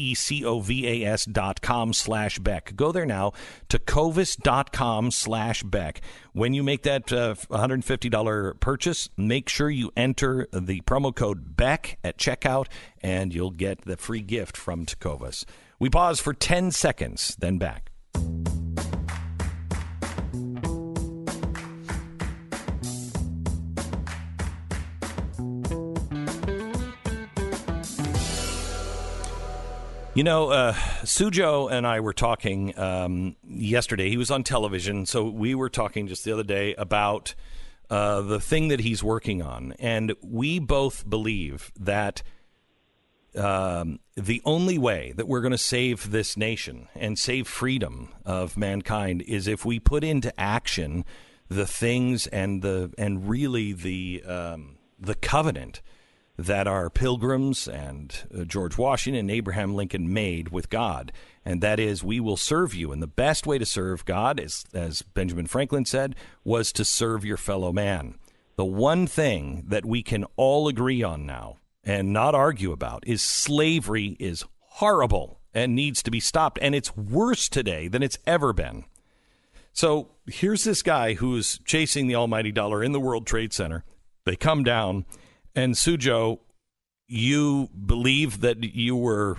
Tecovas.com/Beck. Go there now, Tecovas.com/Beck. When you make that $150 purchase, make sure you enter the promo code Beck at checkout, and you'll get the free gift from Tecovas. We pause for 10 seconds, then back. Sujo and I were talking yesterday. He was on television, so we were talking just the other day about the thing that he's working on. And we both believe that the only way that we're going to save this nation and save freedom of mankind is if we put into action the things and really the covenant that our pilgrims and George Washington and Abraham Lincoln made with God. And that is, we will serve you. And the best way to serve God, as Benjamin Franklin said, was to serve your fellow man. The one thing that we can all agree on now and not argue about is slavery is horrible and needs to be stopped. And it's worse today than it's ever been. So here's this guy who's chasing the almighty dollar in the World Trade Center. They come down. And Sujo, you believe that you were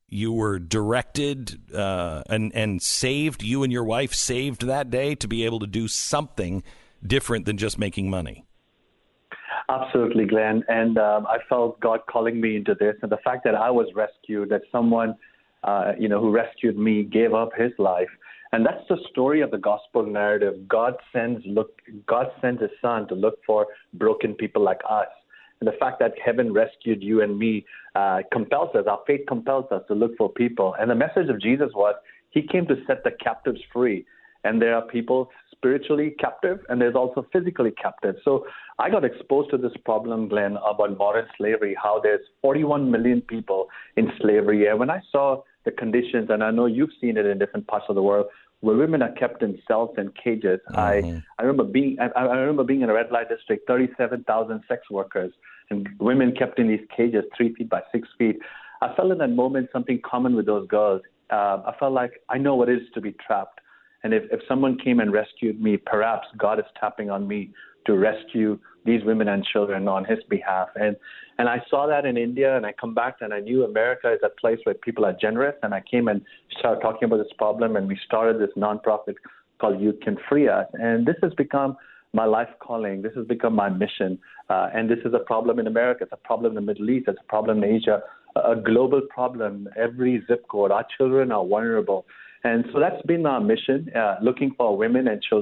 directed and saved, you and your wife saved that day to be able to do something different than just making money. Absolutely, Glenn. And I felt God calling me into this. And the fact that I was rescued, that someone, who rescued me gave up his life. And that's the story of the gospel narrative. God sends his son to look for broken people like us. And the fact that heaven rescued you and me compels us, our faith compels us to look for people. And the message of Jesus was he came to set the captives free. And there are people spiritually captive, and there's also physically captive. So I got exposed to this problem, Glenn, about modern slavery, how there's 41 million people in slavery. And when I saw the conditions, and I know you've seen it in different parts of the world, where women are kept in cells and cages. Mm-hmm. I remember being in a red light district, 37,000 sex workers and women kept in these cages 3 feet by 6 feet. I felt in that moment something common with those girls. I felt like I know what it is to be trapped. And if someone came and rescued me, perhaps God is tapping on me to rescue these women and children on his behalf. And I saw that in India, and I come back and I knew America is a place where people are generous. And I came and started talking about this problem, and we started this nonprofit called Youth Can Free Us. And this has become my life calling. This has become my mission. And this is a problem in America. It's a problem in the Middle East. It's a problem in Asia, a global problem. Every zip code, our children are vulnerable. And so that's been our mission, looking for women and children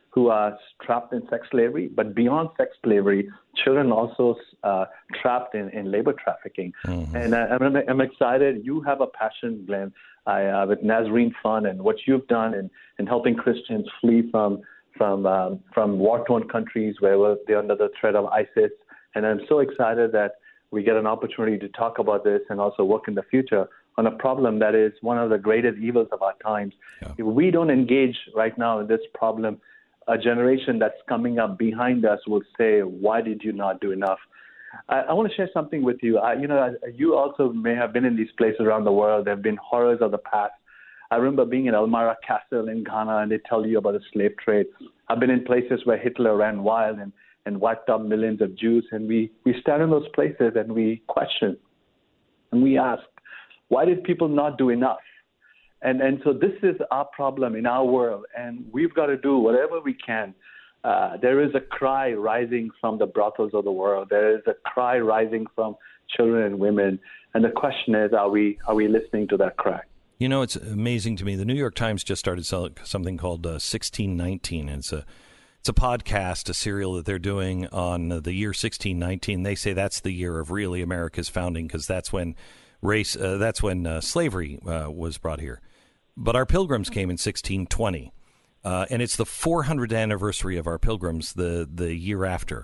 who are trapped in sex slavery, but beyond sex slavery, children also trapped in labor trafficking. Mm-hmm. And I'm excited. You have a passion, Glenn, with Nazarene Fund and what you've done in helping Christians flee from war-torn countries where they're under the threat of ISIS. And I'm so excited that we get an opportunity to talk about this and also work in the future on a problem that is one of the greatest evils of our times. Yeah. If we don't engage right now in this problem, a generation that's coming up behind us will say, why did you not do enough? I want to share something with you. You also may have been in these places around the world. There have been horrors of the past. I remember being in Elmira Castle in Ghana, and they tell you about the slave trade. I've been in places where Hitler ran wild and wiped out millions of Jews, and we stand in those places and we question, and we ask, why did people not do enough? And so this is our problem in our world, and we've got to do whatever we can. There is a cry rising from the brothels of the world. There is a cry rising from children and women, and the question is, are we listening to that cry? You know, it's amazing to me. The New York Times just started something called 1619. And it's a podcast, a serial that they're doing on the year 1619. They say that's the year of really America's founding because that's when slavery was brought here. But our Pilgrims came in 1620, and it's the 400th anniversary of our Pilgrims the year after.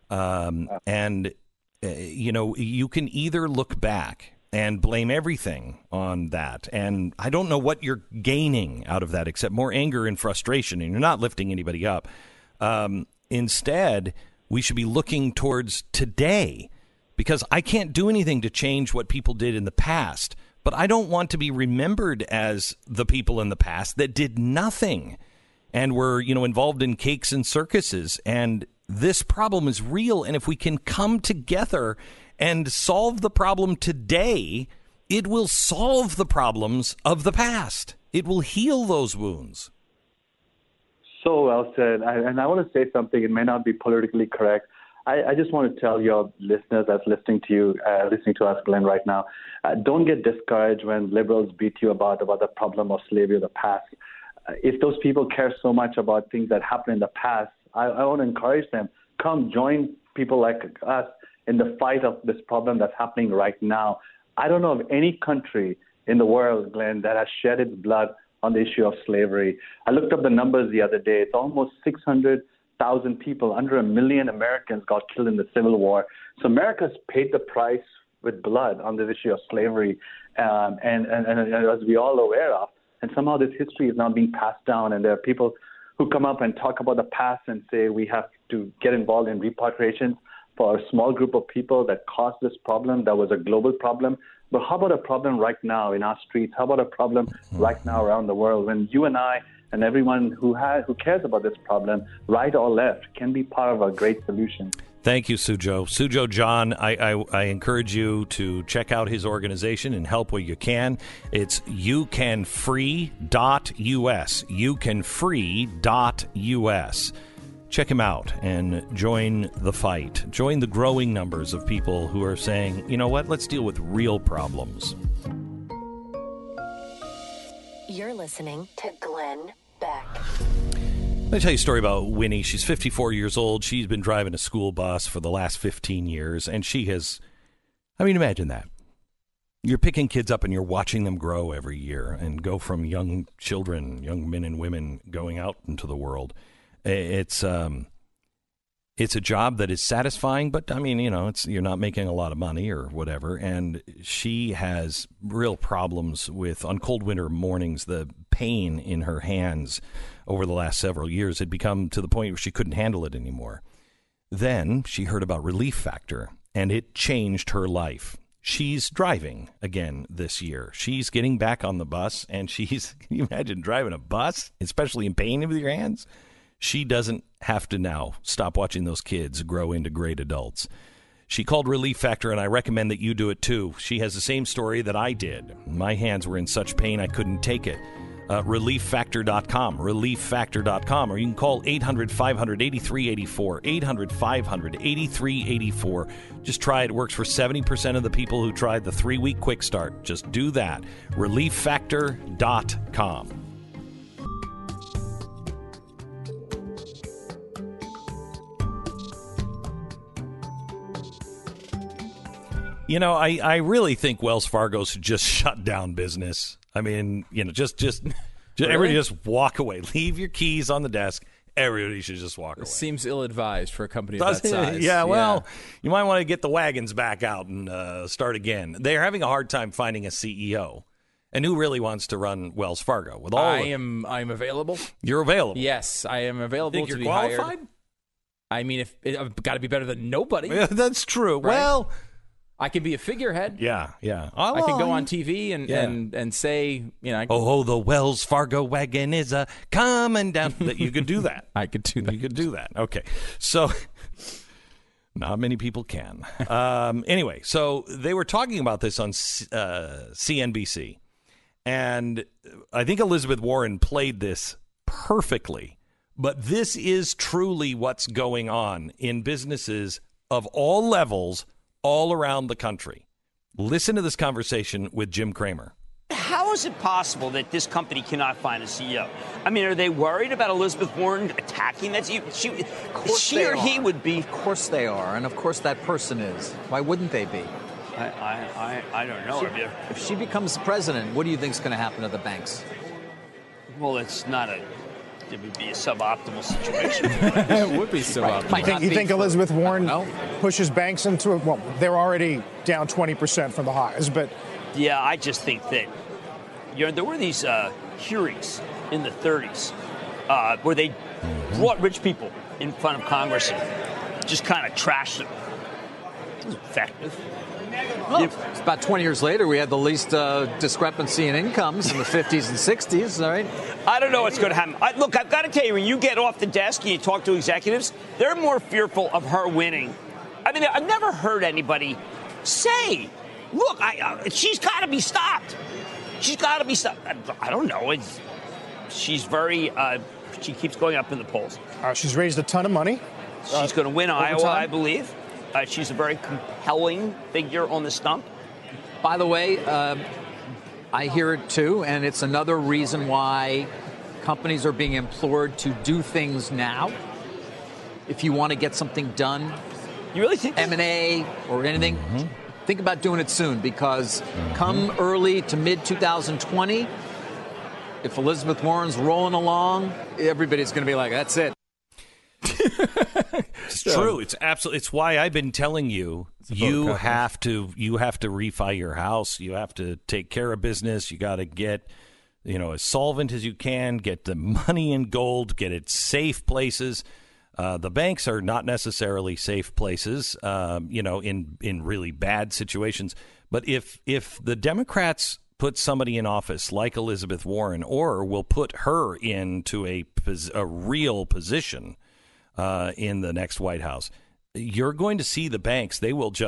You can either look back and blame everything on that. And I don't know what you're gaining out of that except more anger and frustration, and you're not lifting anybody up. Instead, we should be looking towards today, because I can't do anything to change what people did in the past, but I don't want to be remembered as the people in the past that did nothing and were, involved in cakes and circuses. And this problem is real. And if we can come together and solve the problem today, it will solve the problems of the past. It will heal those wounds. So well said. And I want to say something. It may not be politically correct. I just want to tell your listeners that's listening to you, listening to us, Glenn, right now, don't get discouraged when liberals beat you about the problem of slavery of the past. If those people care so much about things that happened in the past, I want to encourage them. Come join people like us in the fight of this problem that's happening right now. I don't know of any country in the world, Glenn, that has shed its blood on the issue of slavery. I looked up the numbers the other day. It's almost 600,000 people, under 1 million Americans got killed in the Civil War. So America's paid the price with blood on this issue of slavery, and as we all aware of. And somehow this history is now being passed down, and there are people who come up and talk about the past and say we have to get involved in repatriations for a small group of people that caused this problem that was a global problem. But how about a problem right now in our streets? How about a problem right now around the world when you and I and everyone who cares about this problem, right or left, can be part of a great solution? Thank you, Sujo. Sujo John, I encourage you to check out his organization and help where you can. It's youcanfree.us. Youcanfree.us. Check him out and join the fight. Join the growing numbers of people who are saying, you know what, let's deal with real problems. You're listening to Glenn Beck. Let me tell you a story about Winnie. She's 54 years old. She's been driving a school bus for the last 15 years, and she has, imagine that. You're picking kids up and you're watching them grow every year and go from young children, young men and women going out into the world. It's a job that is satisfying, but you're not making a lot of money or whatever. And she has real problems with, on cold winter mornings, the pain in her hands over the last several years had become to the point where she couldn't handle it anymore. Then she heard about Relief Factor, and it changed her life. She's driving again this year. She's getting back on the bus, and can you imagine driving a bus, especially in pain with your hands? She doesn't have to now stop watching those kids grow into great adults. She called Relief Factor, and I recommend that you do it too. She has the same story that I did. My hands were in such pain I couldn't take it. ReliefFactor.com, ReliefFactor.com, or you can call 800-500-8384, 800-500-8384. Just try it. It works for 70% of the people who tried the 3-week quick start. Just do that. ReliefFactor.com. You know, I really think Wells Fargo should just shut down business. I mean, you know, just everybody just walk away. Leave your keys on the desk. Everybody should just walk away. Seems ill-advised for a company of that size. Yeah, well, you might want to get the wagons back out and start again. They're having a hard time finding a CEO. And who really wants to run Wells Fargo? With all I'm available. You're available. Yes, I am available Think to you're be qualified? hired. I mean, I've got to be better than nobody. Yeah, that's true. Right? Well, I can be a figurehead. yeah. I can go on TV and say, you know, oh, the Wells Fargo wagon is coming down. You could do that. I could do that. You could do that. Okay. So not many people can. Anyway, so they were talking about this on CNBC. And I think Elizabeth Warren played this perfectly. But this is truly what's going on in businesses of all levels all around the country. Listen to this conversation with Jim Cramer. How is it possible that this company cannot find a CEO? I mean, are they worried about Elizabeth Warren attacking that? She or he would be. Of course they are, and of course that person is. Why wouldn't they be? I don't know. If she becomes the president, what do you think is going to happen to the banks? Well, it's not a. It would be a suboptimal situation. It would be suboptimal. You think Elizabeth Warren pushes banks into it? Well, they're already down 20% from the highs, but... Yeah, I just think that, you know, there were these hearings in the 30s where they brought rich people in front of Congress and just kind of trashed them. It was effective. Well, about 20 years later, we had the least discrepancy in incomes in the 50s and 60s, all right? I don't know what's going to happen. Look, I've got to tell you, when you get off the desk and you talk to executives, they're more fearful of her winning. I mean, I've never heard anybody say, look, she's got to be stopped. She's got to be stopped. I don't know. She's very, she keeps going up in the polls. She's raised a ton of money. She's going to win Iowa, I believe. She's a very compelling figure on the stump. By the way, I hear it too, and it's another reason why companies are being implored to do things now. If you want to get something done, you really think M&A or anything, think about doing it soon, because come early to mid-2020, if Elizabeth Warren's rolling along, everybody's going to be like, that's it. It's true. It's absolutely. It's why I've been telling you you have to refi your house. You have to take care of business. You got to get, you know, as solvent as you can. Get the money in gold. Get it safe places. The banks are not necessarily safe places. You know, in really bad situations. But if the Democrats put somebody in office like Elizabeth Warren, or will put her into a real position in the next White House, you're going to see the banks. They won't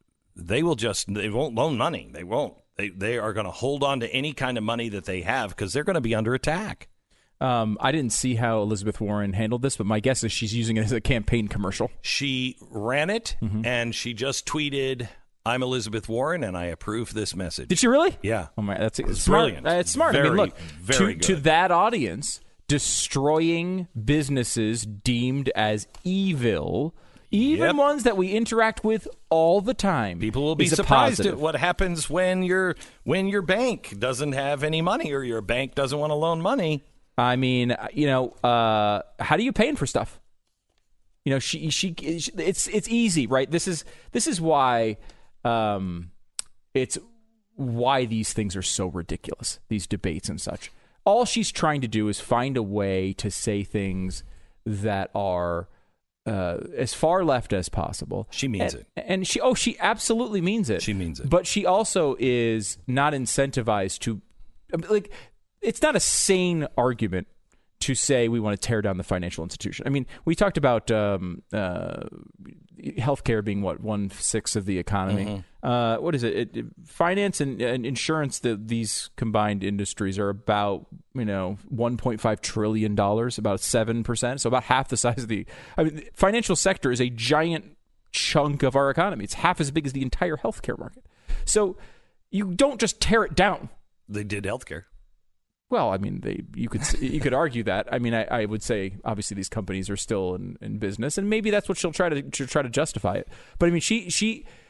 loan money. They won't. They are going to hold on to any kind of money that they have because they're going to be under attack. I didn't see how Elizabeth Warren handled this, but my guess is she's using it as a campaign commercial. She ran it, and she just tweeted, "I'm Elizabeth Warren, and I approve this message." Did she really? Yeah. Oh my, that's smart. Brilliant. It's smart. Very, I mean, look, very good. to that audience, destroying businesses deemed as evil, even ones that we interact with all the time. People will be surprised at what happens when your bank doesn't have any money, or your bank doesn't want to loan money. I mean, you know, how do you paying for stuff? You know, it's easy, right? This is why it's why these things are so ridiculous, these debates and such. All she's trying to do is find a way to say things that are as far left as possible. She means it. And she absolutely means it. She means it. But she also is not incentivized to, like, it's not a sane argument to say we want to tear down the financial institution. I mean, we talked about healthcare being 1/6 of the economy. What is it? Finance and insurance, these combined industries are about, you know, $1.5 trillion, about 7%. So about half the size of the financial sector is a giant chunk of our economy. It's half as big as the entire healthcare market. So you don't just tear it down. They did healthcare. Well, I mean, you could argue that. I mean, I would say obviously these companies are still in business, and maybe that's what she'll try to justify it. But I mean, she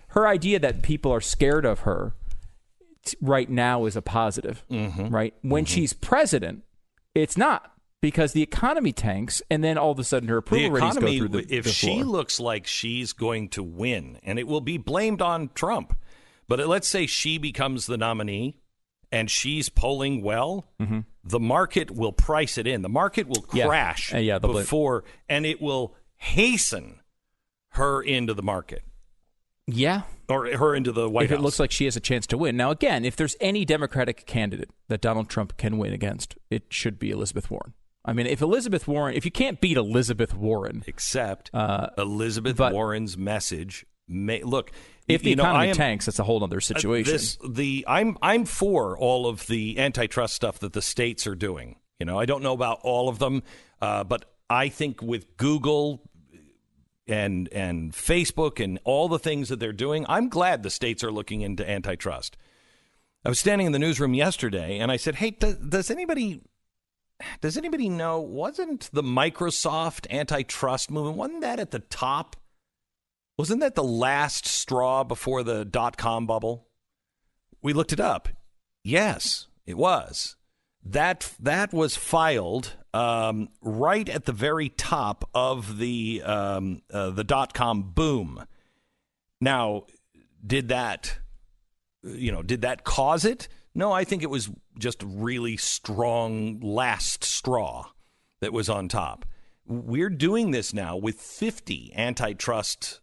her idea that people are scared of her right now is a positive, right? When she's president, it's not, because the economy tanks, and then all of a sudden her approval ratings go through the if the she floor. looks like she's going to win, and it will be blamed on Trump, but let's say she becomes the nominee and she's polling well, the market will price it in. The market will crash before, and it will hasten her into the market. Yeah. Or her into the White House. If it looks like she has a chance to win. Now, again, if there's any Democratic candidate that Donald Trump can win against, it should be Elizabeth Warren. I mean, if you can't beat Elizabeth Warren. Except Elizabeth Warren's message look, if the economy tanks, that's a whole other situation. I'm for all of the antitrust stuff that the states are doing. I don't know about all of them, but I think with Google and Facebook and all the things that they're doing, I'm glad the states are looking into antitrust. I was standing in the newsroom yesterday and I said, hey, does anybody know, wasn't the Microsoft antitrust movement, wasn't that at the top? Wasn't that the last straw before the .com bubble? We looked it up. Yes, it was. That was filed right at the very top of the .com boom. Now, did that cause it? No, I think it was just really strong last straw that was on top. We're doing this now with 50 antitrust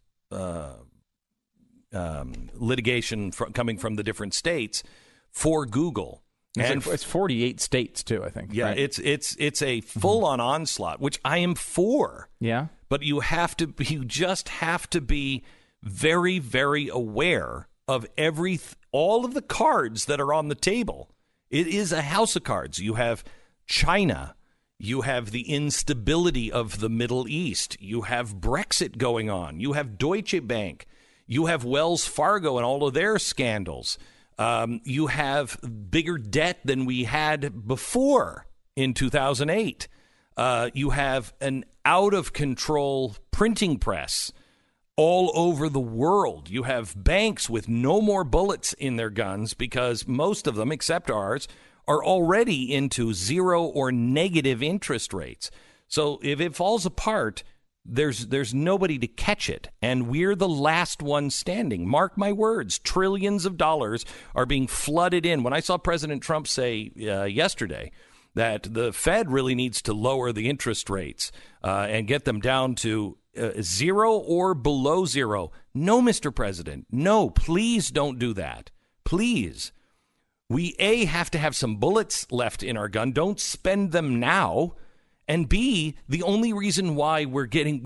litigation coming from the different states for Google. And it's 48 states too, I think. Yeah, right? it's a full-on onslaught, which I am for. Yeah. But you just have to be very, very aware of all of the cards that are on the table. It is a house of cards. You have China. You have the instability of the Middle East. You have Brexit going on. You have Deutsche Bank. You have Wells Fargo and all of their scandals. You have bigger debt than we had before in 2008. You have an out-of-control printing press all over the world. You have banks with no more bullets in their guns because most of them, except ours, are already into zero or negative interest rates. So if it falls apart, there's nobody to catch it, and we're the last one standing. Mark my words, trillions of dollars are being flooded in. When I saw President Trump say yesterday that the Fed really needs to lower the interest rates and get them down to zero or below zero. No, Mr. President, no, please don't do that. Please. We, A, have to have some bullets left in our gun. Don't spend them now. And B, the only reason why we're getting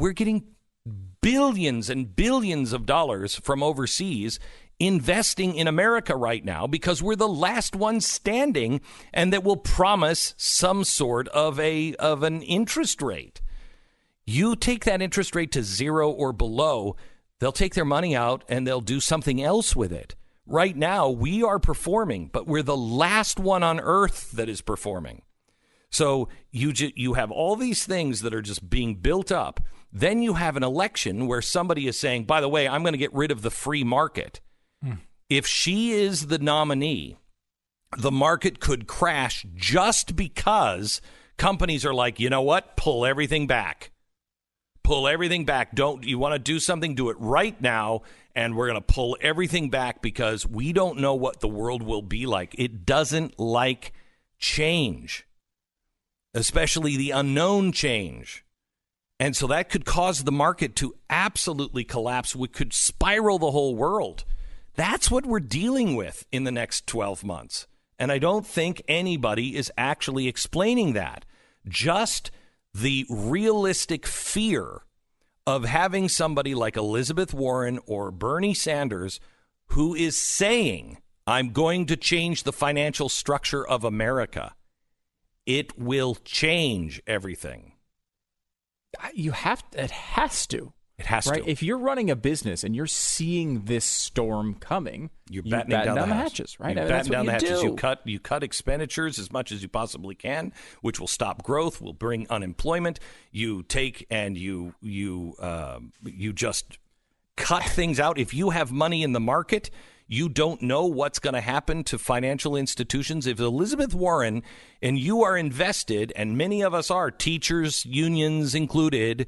billions and billions of dollars from overseas investing in America right now because we're the last one standing, and that will promise some sort of an interest rate. You take that interest rate to zero or below, they'll take their money out and they'll do something else with it. Right now, we are performing, but we're the last one on earth that is performing. So you have all these things that are just being built up. Then you have an election where somebody is saying, by the way, I'm going to get rid of the free market. If she is the nominee, the market could crash just because companies are like, you know what? Pull everything back. Pull everything back. You want to do something? Do it right now. And we're going to pull everything back because we don't know what the world will be like. It doesn't like change, especially the unknown change. And so that could cause the market to absolutely collapse. We could spiral the whole world. That's what we're dealing with in the next 12 months. And I don't think anybody is actually explaining that. Just the realistic fear of having somebody like Elizabeth Warren or Bernie Sanders who is saying, I'm going to change the financial structure of America. It will change everything. It has to. It has right? to. If you're running a business and you're seeing this storm coming, you're battening down the hatches, right? You're That's battening down the hatches. do. You cut expenditures as much as you possibly can, which will stop growth, will bring unemployment. You take and you just cut things out. If you have money in the market, you don't know what's going to happen to financial institutions. If Elizabeth Warren and you are invested, and many of us are, teachers, unions included,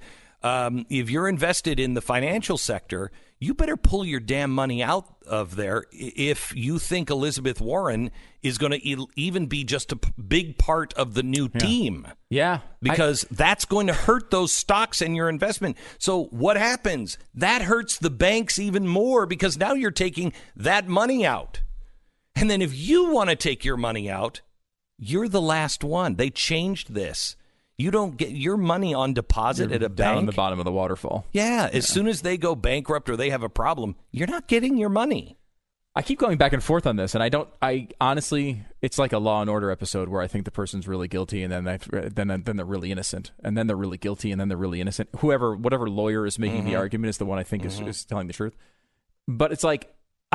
if you're invested in the financial sector, you better pull your damn money out of there if you think Elizabeth Warren is going to even be just a big part of the new team. Yeah. Because that's going to hurt those stocks and your investment. So what happens? That hurts the banks even more because now you're taking that money out. And then if you want to take your money out, you're the last one. They changed this. You don't get your money on deposit at a down bank. on the bottom of the waterfall. Yeah, as soon as they go bankrupt or they have a problem, you're not getting your money. I keep going back and forth on this, and I honestly, it's like a Law and Order episode where I think the person's really guilty, and then they're really innocent, and then they're really guilty, and then they're really innocent. Whatever lawyer is making the argument is the one I think is telling the truth. But it's like,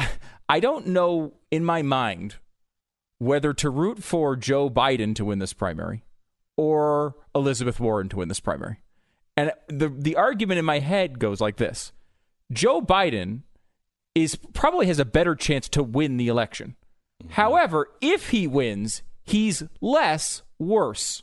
I don't know in my mind whether to root for Joe Biden to win this primary or Elizabeth Warren to win this primary. And the argument in my head goes like this. Joe Biden probably has a better chance to win the election. However, if he wins, he's less worse,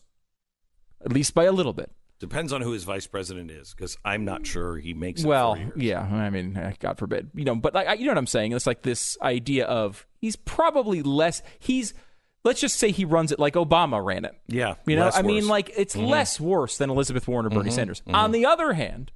at least by a little bit. Depends on who his vice president is, because I'm not sure he makes it. Well, 4 years. yeah, I mean, God forbid, but you know what I'm saying? It's like this idea of he's probably less. Let's just say he runs it like Obama ran it. Yeah. I mean, like, it's less worse than Elizabeth Warren or Bernie Sanders. On the other hand,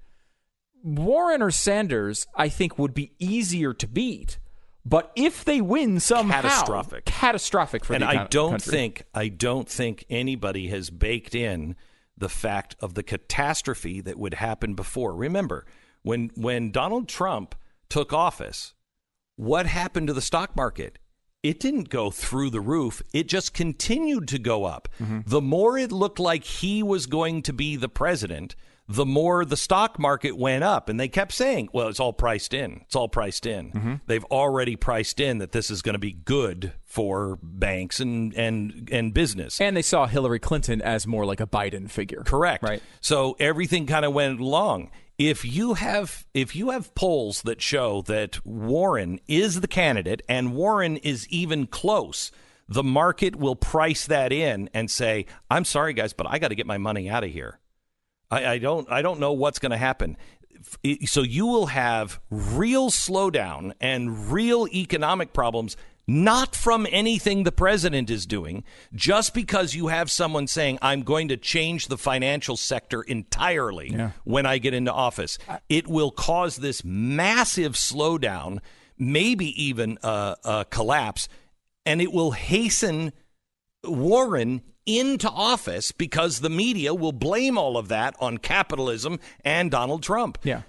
Warren or Sanders, I think, would be easier to beat. But if they win somehow, catastrophic for the country. I don't think anybody has baked in the fact of the catastrophe that would happen before. Remember, when Donald Trump took office, what happened to the stock market? It didn't go through the roof. It just continued to go up. The more it looked like he was going to be the president, the more the stock market went up. And they kept saying, well, it's all priced in. It's all priced in. They've already priced in that this is going to be good for banks and business. And they saw Hillary Clinton as more like a Biden figure. Correct. Right. So everything kind of went along. If you have polls that show that Warren is the candidate and Warren is even close, the market will price that in and say, "I'm sorry, guys, but I got to get my money out of here. I don't know what's going to happen." So you will have real slowdown and real economic problems, not from anything the president is doing, just because you have someone saying, I'm going to change the financial sector entirely when I get into office. It will cause this massive slowdown, maybe even a collapse, and it will hasten Warren into office because the media will blame all of that on capitalism and Donald Trump. Yeah.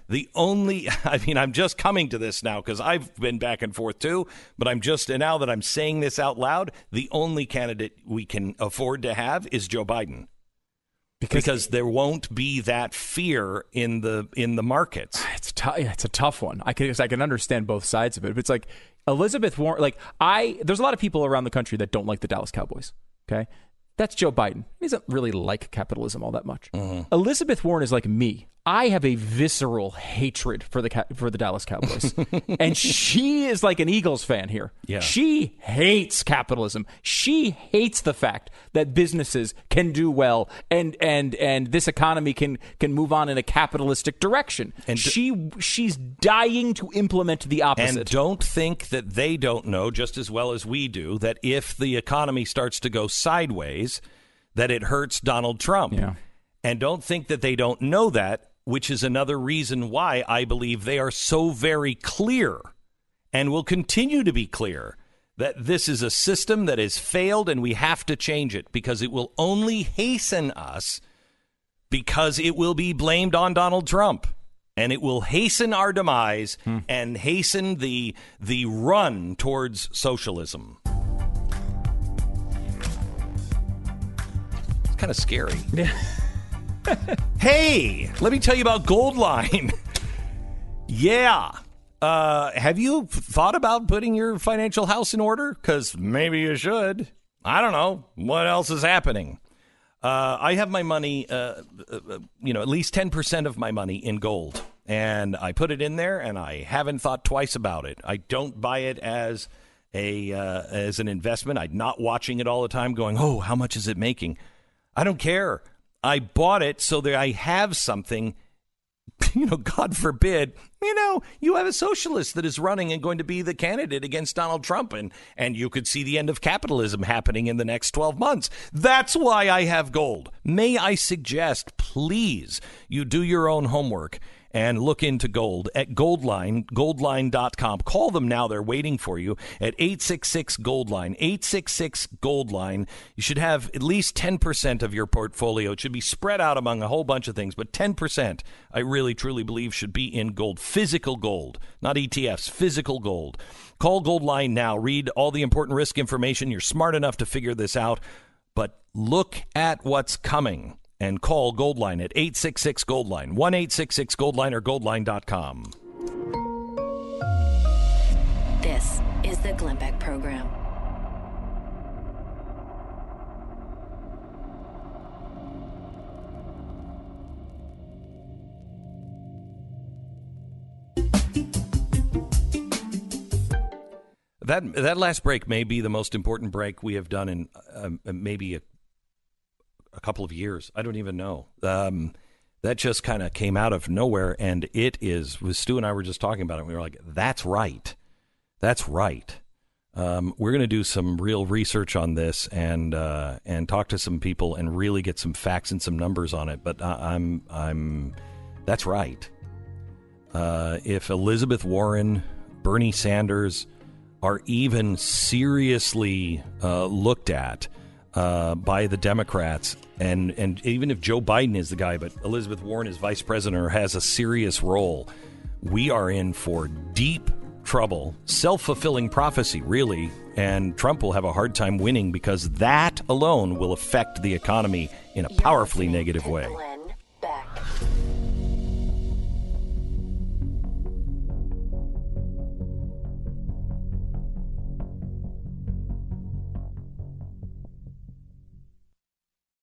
I'm just coming to this now because I've been back and forth too, but now that I'm saying this out loud, the only candidate we can afford to have is Joe Biden. Because there won't be that fear in the markets. It's a tough one. I can understand both sides of it. But it's like Elizabeth Warren, there's a lot of people around the country that don't like the Dallas Cowboys. Okay. That's Joe Biden. He doesn't really like capitalism all that much. Elizabeth Warren is like me. I have a visceral hatred for the Dallas Cowboys. And she is like an Eagles fan here. Yeah. She hates capitalism. She hates the fact that businesses can do well and this economy can move on in a capitalistic direction. And she's dying to implement the opposite. And don't think that they don't know just as well as we do that if the economy starts to go sideways, that it hurts Donald Trump. Yeah. And don't think that they don't know that, which is another reason why I believe they are so very clear and will continue to be clear that this is a system that has failed and we have to change it because it will only hasten us because it will be blamed on Donald Trump. And it will hasten our demise and hasten the run towards socialism. It's kind of scary. Hey, let me tell you about Goldline. Yeah. Have you thought about putting your financial house in order? Because maybe you should. I don't know. What else is happening? I have my money, at least 10% of my money in gold. And I put it in there, and I haven't thought twice about it. I don't buy it as an investment. I'm not watching it all the time going, oh, how much is it making? I don't care. I bought it so that I have something. God forbid, you have a socialist that is running and going to be the candidate against Donald Trump, and you could see the end of capitalism happening in the next 12 months. That's why I have gold. May I suggest, please, you do your own homework and look into gold at Goldline, goldline.com. Call them now. They're waiting for you at 866-GOLDLINE, 866-GOLDLINE. You should have at least 10% of your portfolio. It should be spread out among a whole bunch of things, but 10%, I really, truly believe, should be in gold, physical gold, not ETFs, physical gold. Call Goldline now. Read all the important risk information. You're smart enough to figure this out, but look at what's coming. And call Goldline at 866-GOLDLINE, 1-866-GOLDLINE or goldline.com. This is the Glenn Beck Program. That last break may be the most important break we have done in maybe a couple of years. I don't even know. That just kind of came out of nowhere, and it is. Stu and I were just talking about it. And we were like, "That's right. That's right." We're going to do some real research on this and talk to some people and really get some facts and some numbers on it. But that's right. If Elizabeth Warren, Bernie Sanders are even seriously looked at by the Democrats, and even if Joe Biden is the guy, but Elizabeth Warren is vice president or has a serious role, we are in for deep trouble, self-fulfilling prophecy, really, and Trump will have a hard time winning because that alone will affect the economy in a powerfully negative way.